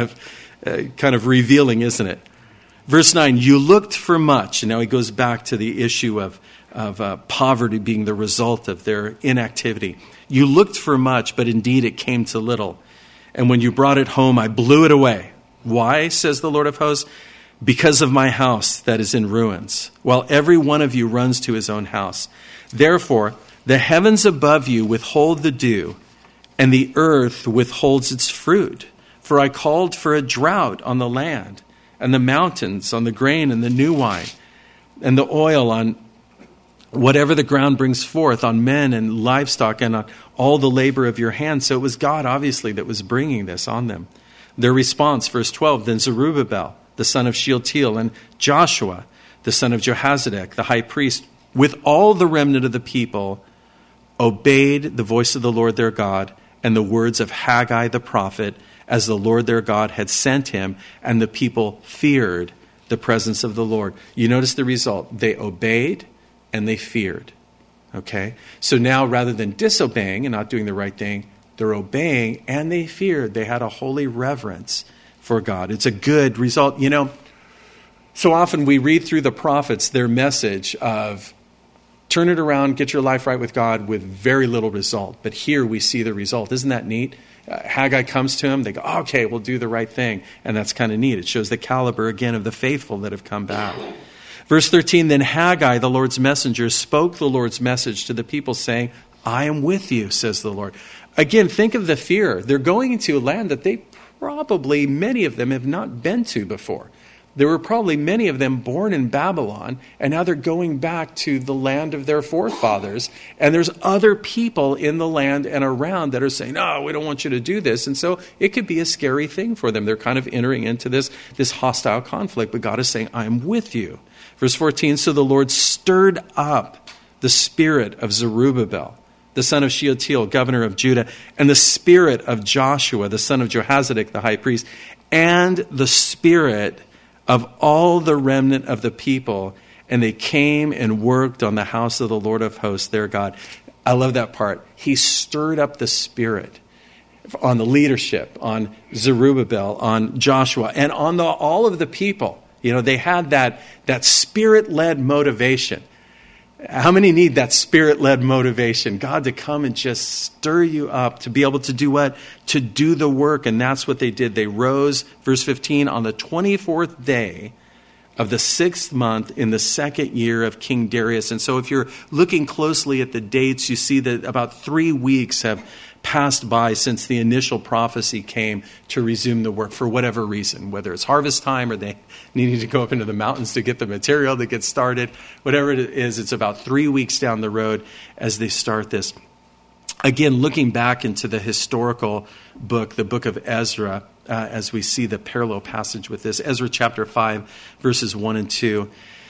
of revealing, isn't it? Verse 9, you looked for much. And now he goes back to the issue of poverty being the result of their inactivity. You looked for much, but indeed it came to little. And when you brought it home, I blew it away. Why, says the Lord of hosts? Because of my house that is in ruins, while every one of you runs to his own house. Therefore, the heavens above you withhold the dew, and the earth withholds its fruit. For I called for a drought on the land, and the mountains on the grain and the new wine, and the oil on whatever the ground brings forth, on men and livestock, and on all the labor of your hands. So it was God, obviously, that was bringing this on them. Their response, verse 12, then Zerubbabel, the son of Shealtiel, and Joshua, the son of Jehozadak, the high priest, with all the remnant of the people, obeyed the voice of the Lord their God and the words of Haggai the prophet, as the Lord their God had sent him, and the people feared the presence of the Lord. You notice the result. They obeyed and they feared. Okay? So now, rather than disobeying and not doing the right thing, they're obeying and they feared. They had a holy reverence for God. It's a good result. You know, so often we read through the prophets their message of turn it around, get your life right with God, with very little result. But here we see the result. Isn't that neat? Haggai comes to him. They go, okay, we'll do the right thing. And that's kind of neat. It shows the caliber, again, of the faithful that have come back. Verse 13, then Haggai, the Lord's messenger, spoke the Lord's message to the people, saying, I am with you, says the Lord. Again, think of the fear. They're going into a land that they probably, many of them, have not been to before. There were probably many of them born in Babylon, and now they're going back to the land of their forefathers. And there's other people in the land and around that are saying, no, we don't want you to do this. And so it could be a scary thing for them. They're kind of entering into this hostile conflict. But God is saying, I am with you. Verse 14, so the Lord stirred up the spirit of Zerubbabel, the son of Shealtiel, governor of Judah, and the spirit of Joshua, the son of Jehozadak, the high priest, and the spirit of all the remnant of the people, and they came and worked on the house of the Lord of hosts, their God. I love that part. He stirred up the spirit on the leadership, on Zerubbabel, on Joshua, and on all of the people. You know, they had that spirit-led motivation. How many need that spirit-led motivation? God to come and just stir you up to be able to do what? To do the work. And that's what they did. They rose, verse 15, on the 24th day of the 6th month in the 2nd year of King Darius. And so if you're looking closely at the dates, you see that about 3 weeks have passed by since the initial prophecy came to resume the work for whatever reason, whether it's harvest time or they needed to go up into the mountains to get the material to get started. Whatever it is, it's about 3 weeks down the road as they start this. Again, looking back into the historical book, the book of Ezra, as we see the parallel passage with this, Ezra chapter 5, verses 1 and 2.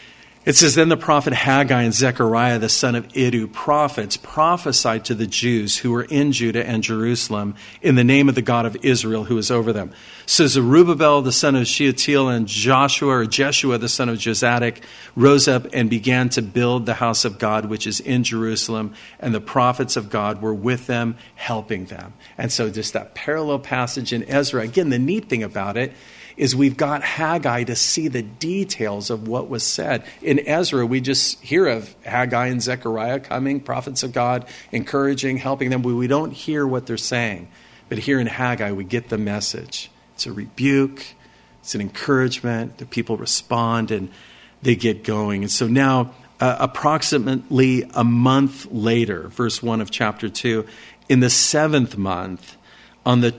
It says, then the prophet Haggai and Zechariah, the son of Iddu, prophets, prophesied to the Jews who were in Judah and Jerusalem in the name of the God of Israel who is over them. So Zerubbabel, the son of Shealtiel, and Jeshua, the son of Jozadak, rose up and began to build the house of God, which is in Jerusalem. And the prophets of God were with them, helping them. And so just that parallel passage in Ezra. Again, the neat thing about it is we've got Haggai to see the details of what was said. In Ezra, we just hear of Haggai and Zechariah coming, prophets of God, encouraging, helping them. We don't hear what they're saying. But here in Haggai, we get the message. It's a rebuke. It's an encouragement. The people respond and they get going. And so now, approximately a month later, verse 1 of chapter 2, in the 7th month, on the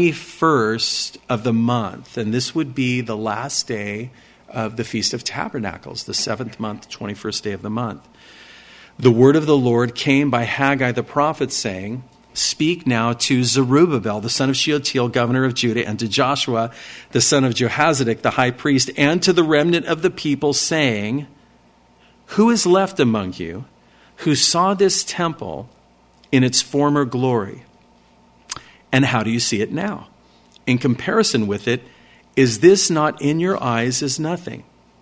21st of the month, and this would be the last day of the Feast of Tabernacles, the 7th month, 21st day of the month. The word of the Lord came by Haggai the prophet, saying, Speak now to Zerubbabel, the son of Shealtiel, governor of Judah, and to Joshua, the son of Jehozadak, the high priest, and to the remnant of the people, saying, Who is left among you who saw this temple in its former glory? And how do you see it now? In comparison with it, is this not in your eyes as nothing?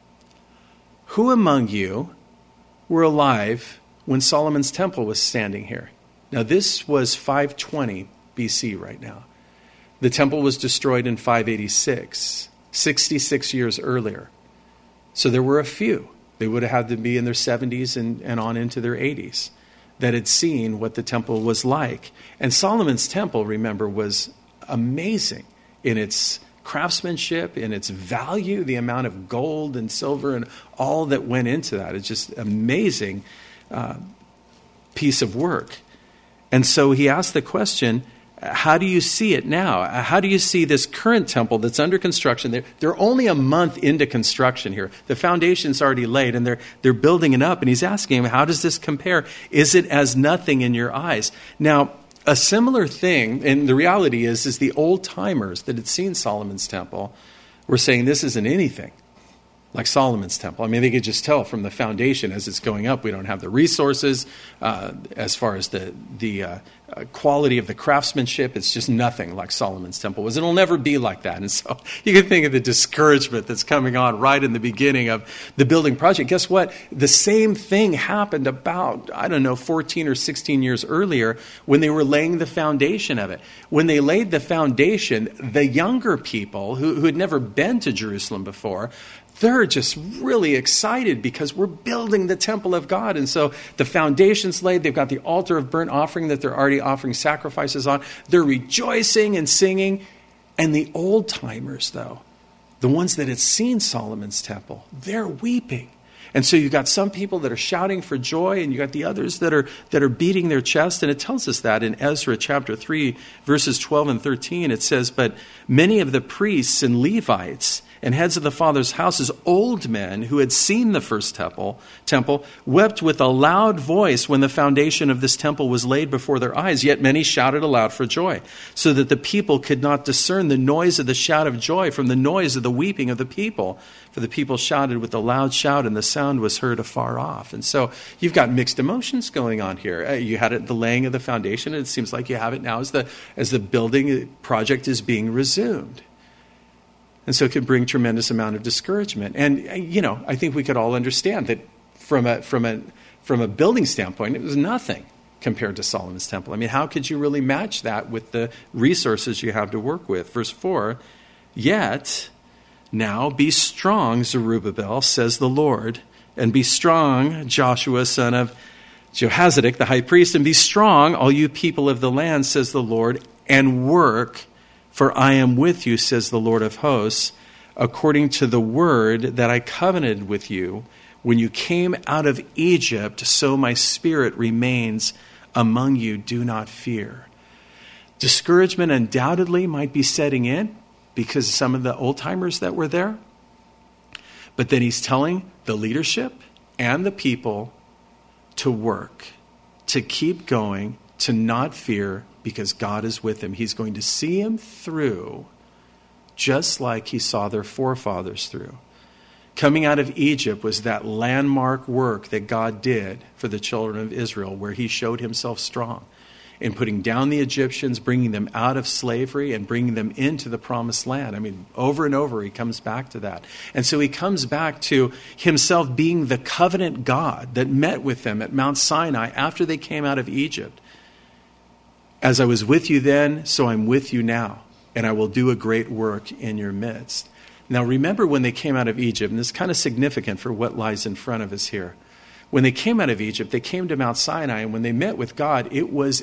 Who among you were alive when Solomon's temple was standing here? Now this was 520 BC right now. The temple was destroyed in 586, 66 years earlier. So there were a few. They would have had to be in their 70s and on into their 80s. That had seen what the temple was like. And Solomon's temple, remember, was amazing in its craftsmanship, in its value, the amount of gold and silver and all that went into that. It's just amazing piece of work. And so he asked the question, how do you see it now? How do you see this current temple that's under construction? They're only a month into construction here. The foundation's already laid, and they're building it up. And he's asking him, how does this compare? Is it as nothing in your eyes? Now, a similar thing, and the reality is the old-timers that had seen Solomon's temple were saying this isn't anything like Solomon's temple. I mean, they could just tell from the foundation as it's going up. We don't have the resources as far as the quality of the craftsmanship. It's just nothing like Solomon's temple was. It'll never be like that. And so you can think of the discouragement that's coming on right in the beginning of the building project. Guess what? The same thing happened about, 14 or 16 years earlier when they were laying the foundation of it. When they laid the foundation, the younger people who had never been to Jerusalem before, they're just really excited because we're building the temple of God. And so the foundation's laid. They've got the altar of burnt offering that they're already offering sacrifices on. They're rejoicing and singing. And the old timers, though, the ones that had seen Solomon's temple, they're weeping. And so you've got some people that are shouting for joy, and you got the others that are beating their chest. And it tells us that in Ezra chapter 3, verses 12 and 13. It says, But many of the priests and Levites and heads of the fathers' houses, old men who had seen the first temple, wept with a loud voice when the foundation of this temple was laid before their eyes. Yet many shouted aloud for joy, so that the people could not discern the noise of the shout of joy from the noise of the weeping of the people. For the people shouted with a loud shout, and the sound was heard afar off. And so you've got mixed emotions going on here. You had it at the laying of the foundation, and it seems like you have it now as the building project is being resumed. And so it can bring tremendous amount of discouragement. And, I think we could all understand that from a building standpoint, it was nothing compared to Solomon's temple. I mean, how could you really match that with the resources you have to work with? Verse 4, Yet now be strong, Zerubbabel, says the Lord, and be strong, Joshua, son of Jehozadak, the high priest, and be strong, all you people of the land, says the Lord, and work, for I am with you, says the Lord of hosts, according to the word that I covenanted with you when you came out of Egypt, so my spirit remains among you. Do not fear. Discouragement undoubtedly might be setting in because of some of the old-timers that were there. But then he's telling the leadership and the people to work, to keep going, to not fear, because God is with him. He's going to see him through just like he saw their forefathers through. Coming out of Egypt was that landmark work that God did for the children of Israel, where he showed himself strong in putting down the Egyptians, bringing them out of slavery, and bringing them into the promised land. I mean, over and over he comes back to that. And so he comes back to himself being the covenant God that met with them at Mount Sinai after they came out of Egypt. As I was with you then, so I'm with you now, and I will do a great work in your midst. Now remember when they came out of Egypt, and this is kind of significant for what lies in front of us here. When they came out of Egypt, they came to Mount Sinai, and when they met with God, it was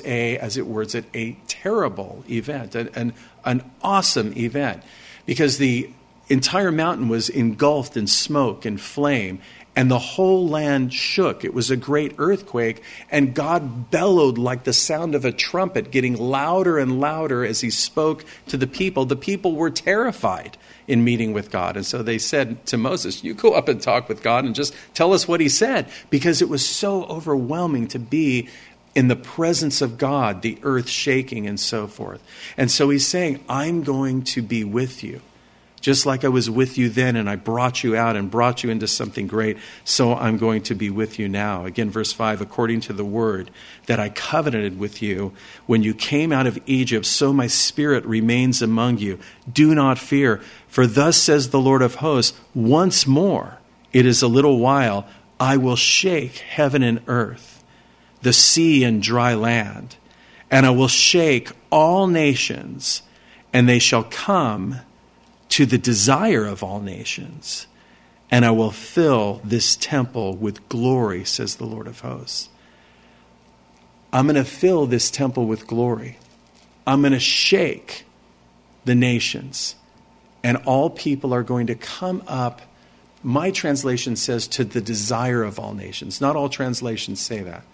a terrible event, an awesome event, because the entire mountain was engulfed in smoke and flame, and the whole land shook. It was a great earthquake, and God bellowed like the sound of a trumpet, getting louder and louder as he spoke to the people. The people were terrified in meeting with God. And so they said to Moses, you go up and talk with God and just tell us what he said, because it was so overwhelming to be in the presence of God, the earth shaking and so forth. And so he's saying, I'm going to be with you. Just like I was with you then and I brought you out and brought you into something great, so I'm going to be with you now. Again, verse 5, according to the word that I covenanted with you when you came out of Egypt, so my spirit remains among you. Do not fear, for thus says the Lord of hosts, once more, it is a little while, I will shake heaven and earth, the sea and dry land, and I will shake all nations, and they shall come to the desire of all nations, and I will fill this temple with glory, says the Lord of hosts. I'm going to fill this temple with glory. I'm going to shake the nations, and all people are going to come up. My translation says to the desire of all nations. Not all translations say that.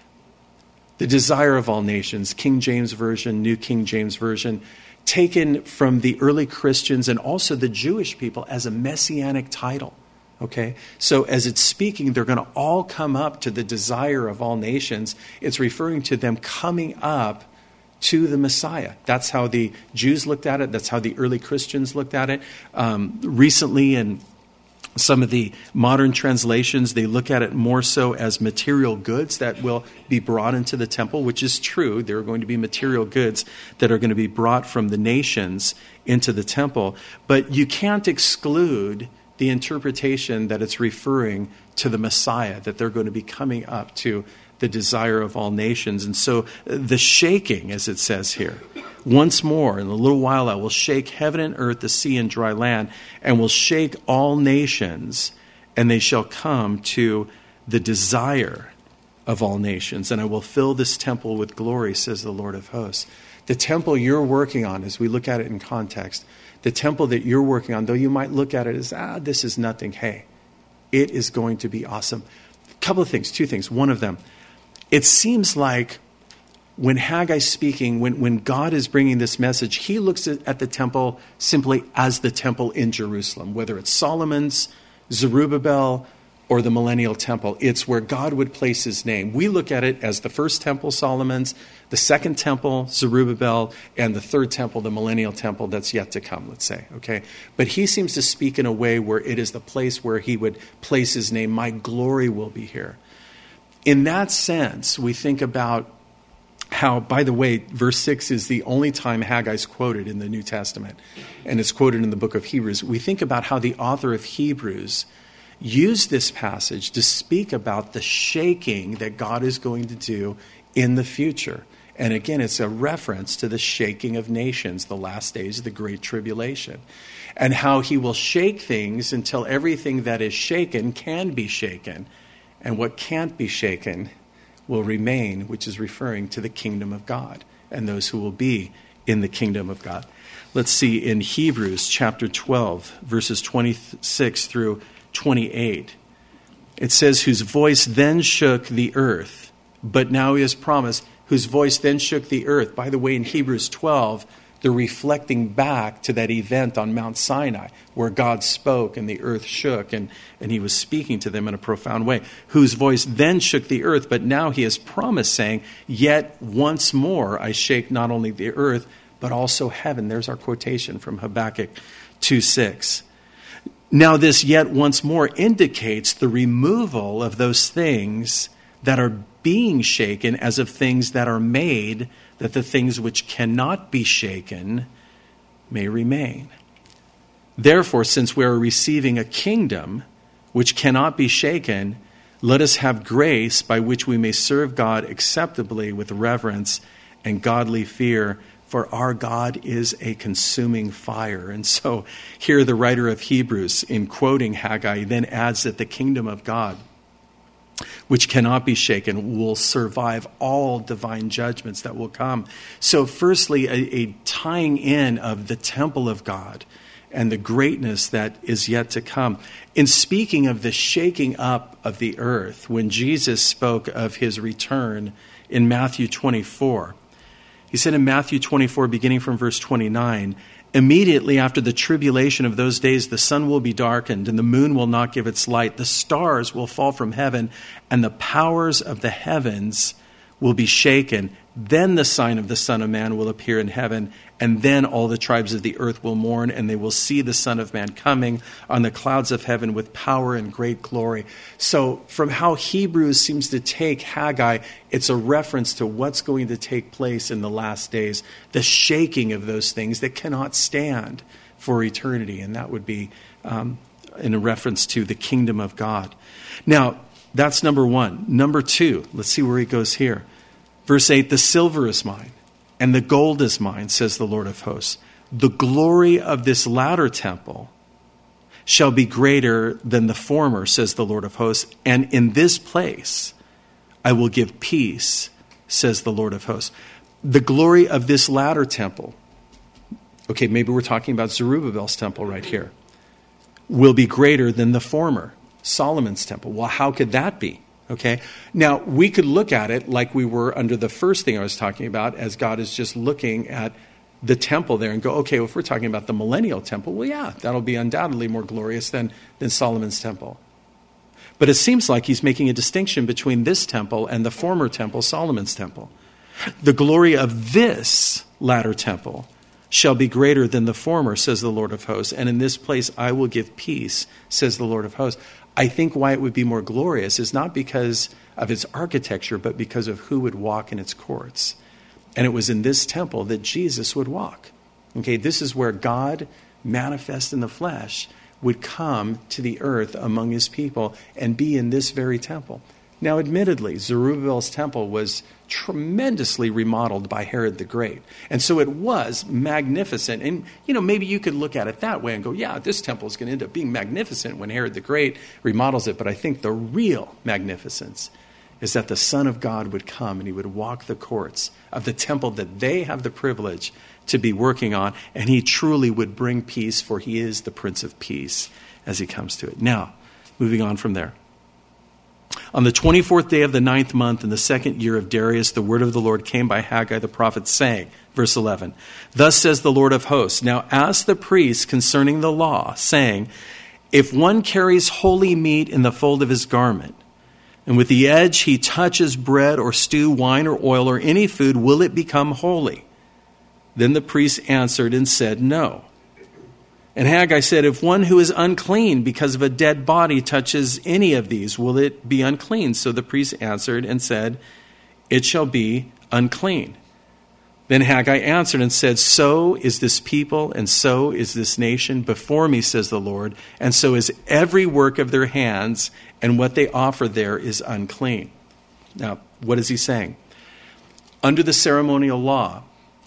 The desire of all nations, King James Version, New King James Version, taken from the early Christians and also the Jewish people as a messianic title. Okay? So as it's speaking, they're going to all come up to the desire of all nations. It's referring to them coming up to the Messiah. That's how the Jews looked at it. That's how the early Christians looked at it. Recently, in some of the modern translations, they look at it more so as material goods that will be brought into the temple, which is true. There are going to be material goods that are going to be brought from the nations into the temple. But you can't exclude the interpretation that it's referring to the Messiah, that they're going to be coming up to the desire of all nations. And so the shaking, as it says here, once more, in a little while I will shake heaven and earth, the sea and dry land, and will shake all nations, and they shall come to the desire of all nations. And I will fill this temple with glory, says the Lord of hosts. The temple you're working on, as we look at it in context, the temple that you're working on, though you might look at it as, this is nothing, hey, it is going to be awesome. A couple of things, two things. One of them, it seems like when Haggai's speaking, when God is bringing this message, he looks at the temple simply as the temple in Jerusalem, whether it's Solomon's, Zerubbabel, or the millennial temple. It's where God would place his name. We look at it as the first temple, Solomon's, the second temple, Zerubbabel, and the third temple, the millennial temple that's yet to come, let's say. Okay? But he seems to speak in a way where it is the place where he would place his name. My glory will be here. In that sense, we think about how, by the way, verse 6 is the only time Haggai's quoted in the New Testament, and it's quoted in the book of Hebrews. We think about how the author of Hebrews used this passage to speak about the shaking that God is going to do in the future. And again, it's a reference to the shaking of nations, the last days of the Great Tribulation, and how he will shake things until everything that is shaken can be shaken, and what can't be shaken will remain, which is referring to the kingdom of God and those who will be in the kingdom of God. Let's see in Hebrews chapter 12, verses 26 through 28. It says, whose voice then shook the earth, but now he has promised, whose voice then shook the earth. By the way, in Hebrews 12, they're reflecting back to that event on Mount Sinai where God spoke and the earth shook and he was speaking to them in a profound way. Whose voice then shook the earth, but now he has promised, saying, yet once more I shake not only the earth, but also heaven. There's our quotation from Habakkuk 2:6. Now this yet once more indicates the removal of those things that are being shaken as of things that are made, that the things which cannot be shaken may remain. Therefore, since we are receiving a kingdom which cannot be shaken, let us have grace by which we may serve God acceptably with reverence and godly fear, for our God is a consuming fire. And so here the writer of Hebrews, in quoting Haggai, then adds that the kingdom of God, which cannot be shaken, will survive all divine judgments that will come. So firstly, a tying in of the temple of God and the greatness that is yet to come. In speaking of the shaking up of the earth, when Jesus spoke of his return in Matthew 24, he said in Matthew 24, beginning from verse 29, immediately after the tribulation of those days, the sun will be darkened and the moon will not give its light. The stars will fall from heaven and the powers of the heavens will be shaken. Then the sign of the Son of Man will appear in heaven, and then all the tribes of the earth will mourn, and they will see the Son of Man coming on the clouds of heaven with power and great glory. So from how Hebrews seems to take Haggai, it's a reference to what's going to take place in the last days, the shaking of those things that cannot stand for eternity, and that would be in a reference to the kingdom of God. Now, that's number one. Number two, let's see where he goes here. Verse 8, the silver is mine, and the gold is mine, says the Lord of hosts. The glory of this latter temple shall be greater than the former, says the Lord of hosts. And in this place I will give peace, says the Lord of hosts. The glory of this latter temple, okay, maybe we're talking about Zerubbabel's temple right here, will be greater than the former, Solomon's temple. Well, how could that be? Okay. Now, we could look at it like we were under the first thing I was talking about, as God is just looking at the temple there and go, okay, well, if we're talking about the millennial temple, well, yeah, that'll be undoubtedly more glorious than Solomon's temple. But it seems like he's making a distinction between this temple and the former temple, Solomon's temple. The glory of this latter temple shall be greater than the former, says the Lord of hosts. And in this place I will give peace, says the Lord of hosts. I think why it would be more glorious is not because of its architecture, but because of who would walk in its courts. And it was in this temple that Jesus would walk. Okay, this is where God, manifest in the flesh, would come to the earth among his people and be in this very temple. Now, admittedly, Zerubbabel's temple was tremendously remodeled by Herod the Great. And so it was magnificent. And, maybe you could look at it that way and go, yeah, this temple is going to end up being magnificent when Herod the Great remodels it. But I think the real magnificence is that the Son of God would come and he would walk the courts of the temple that they have the privilege to be working on. And he truly would bring peace, for he is the Prince of Peace as he comes to it. Now, moving on from there. On the 24th day of the 9th month in the 2nd year of Darius, the word of the Lord came by Haggai the prophet, saying, verse 11, thus says the Lord of hosts, now ask the priests concerning the law, saying, if one carries holy meat in the fold of his garment, and with the edge he touches bread or stew, wine or oil or any food, will it become holy? Then the priests answered and said, no. And Haggai said, if one who is unclean because of a dead body touches any of these, will it be unclean? So the priest answered and said, it shall be unclean. Then Haggai answered and said, so is this people and so is this nation before me, says the Lord, and so is every work of their hands, and what they offer there is unclean. Now, what is he saying? Under the ceremonial law,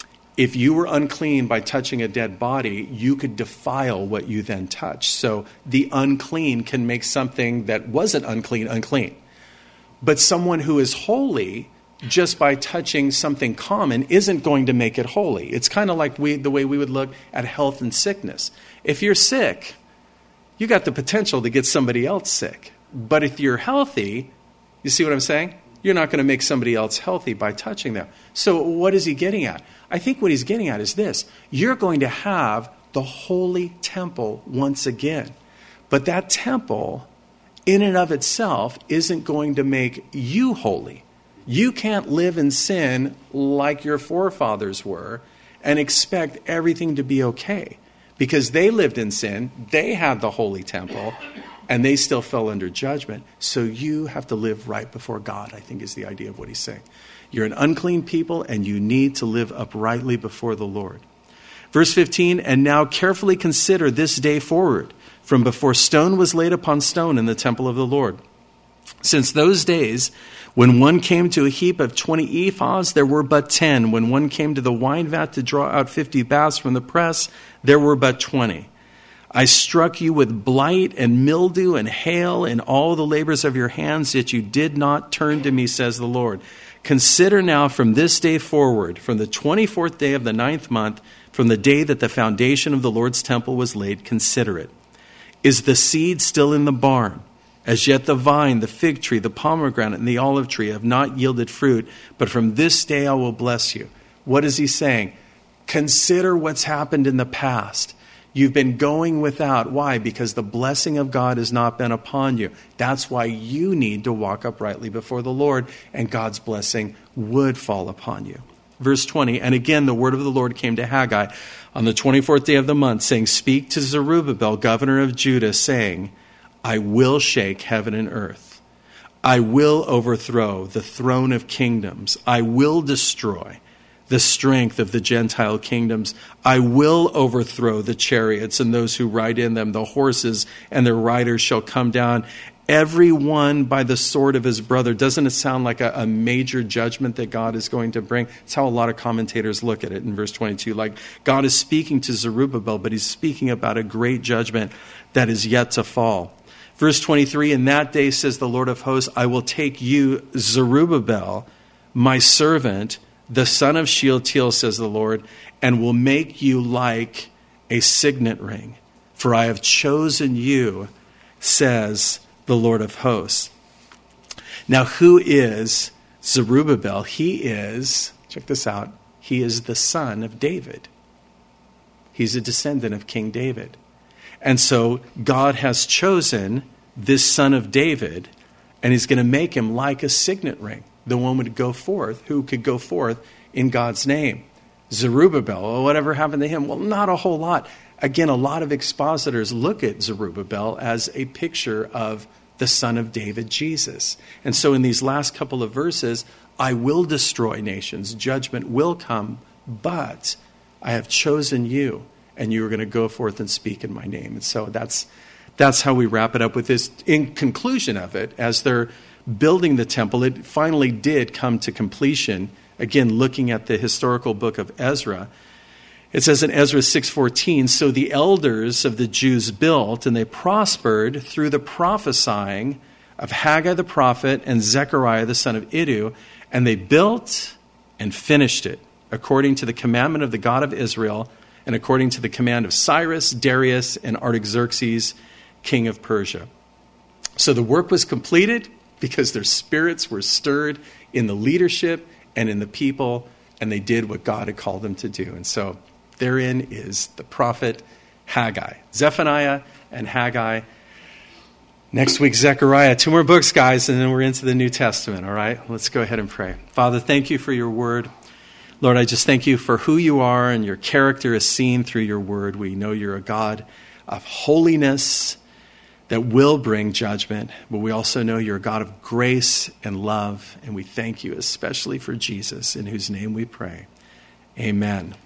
if you were unclean by touching a dead body, you could defile what you then touch. So the unclean can make something that wasn't unclean, unclean. But someone who is holy, just by touching something common, isn't going to make it holy. It's kind of like the way we would look at health and sickness. If you're sick, you got the potential to get somebody else sick. But if you're healthy, you see what I'm saying? You're not going to make somebody else healthy by touching them. So what is he getting at? I think what he's getting at is this. You're going to have the holy temple once again. But that temple, in and of itself, isn't going to make you holy. You can't live in sin like your forefathers were and expect everything to be okay. Because they lived in sin, they had the holy temple, and they still fell under judgment. So you have to live right before God, I think is the idea of what he's saying. You're an unclean people, and you need to live uprightly before the Lord. Verse 15, and now carefully consider this day forward, from before stone was laid upon stone in the temple of the Lord. Since those days, when one came to a heap of 20 ephahs, there were but 10. When one came to the wine vat to draw out 50 baths from the press, there were but 20. I struck you with blight and mildew and hail and all the labors of your hands, yet you did not turn to me, says the Lord. Consider now from this day forward, from the 24th day of the 9th month, from the day that the foundation of the Lord's temple was laid, consider it. Is the seed still in the barn? As yet the vine, the fig tree, the pomegranate, and the olive tree have not yielded fruit, but from this day I will bless you. What is he saying? Consider what's happened in the past. You've been going without. Why? Because the blessing of God has not been upon you. That's why you need to walk uprightly before the Lord, and God's blessing would fall upon you. Verse 20, and again the word of the Lord came to Haggai on the 24th day of the month, saying, speak to Zerubbabel, governor of Judah, saying, I will shake heaven and earth. I will overthrow the throne of kingdoms. I will destroy the strength of the Gentile kingdoms. I will overthrow the chariots and those who ride in them. The horses and their riders shall come down, every one by the sword of his brother. Doesn't it sound like a major judgment that God is going to bring? It's how a lot of commentators look at it in verse 22. Like God is speaking to Zerubbabel, but he's speaking about a great judgment that is yet to fall. Verse 23, in that day, says the Lord of hosts, I will take you, Zerubbabel, my servant, the son of Shealtiel, says the Lord, and will make you like a signet ring. For I have chosen you, says the Lord of hosts. Now, who is Zerubbabel? He is, check this out, he is the son of David. He's a descendant of King David. And so God has chosen this son of David, and he's going to make him like a signet ring, the one who could go forth in God's name. Zerubbabel, well, whatever happened to him? Well, not a whole lot. Again, a lot of expositors look at Zerubbabel as a picture of the son of David, Jesus. And so in these last couple of verses, I will destroy nations. Judgment will come, but I have chosen you, and you are going to go forth and speak in my name. And so that's how we wrap it up with this. In conclusion of it, as they're building the temple, it finally did come to completion. Again, looking at the historical book of Ezra, it says in Ezra 6:14, so the elders of the Jews built, and they prospered through the prophesying of Haggai the prophet and Zechariah the son of Iddu, and they built and finished it according to the commandment of the God of Israel, and according to the command of Cyrus, Darius, and Artaxerxes, king of Persia. So the work was completed because their spirits were stirred in the leadership and in the people, and they did what God had called them to do. And so therein is the prophet Haggai. Zephaniah and Haggai. Next week, Zechariah. 2 more books, guys, and then we're into the New Testament, all right? Let's go ahead and pray. Father, thank you for your word. Lord, I just thank you for who you are, and your character is seen through your word. We know you're a God of holiness that will bring judgment, but we also know you're a God of grace and love, and we thank you especially for Jesus, in whose name we pray. Amen.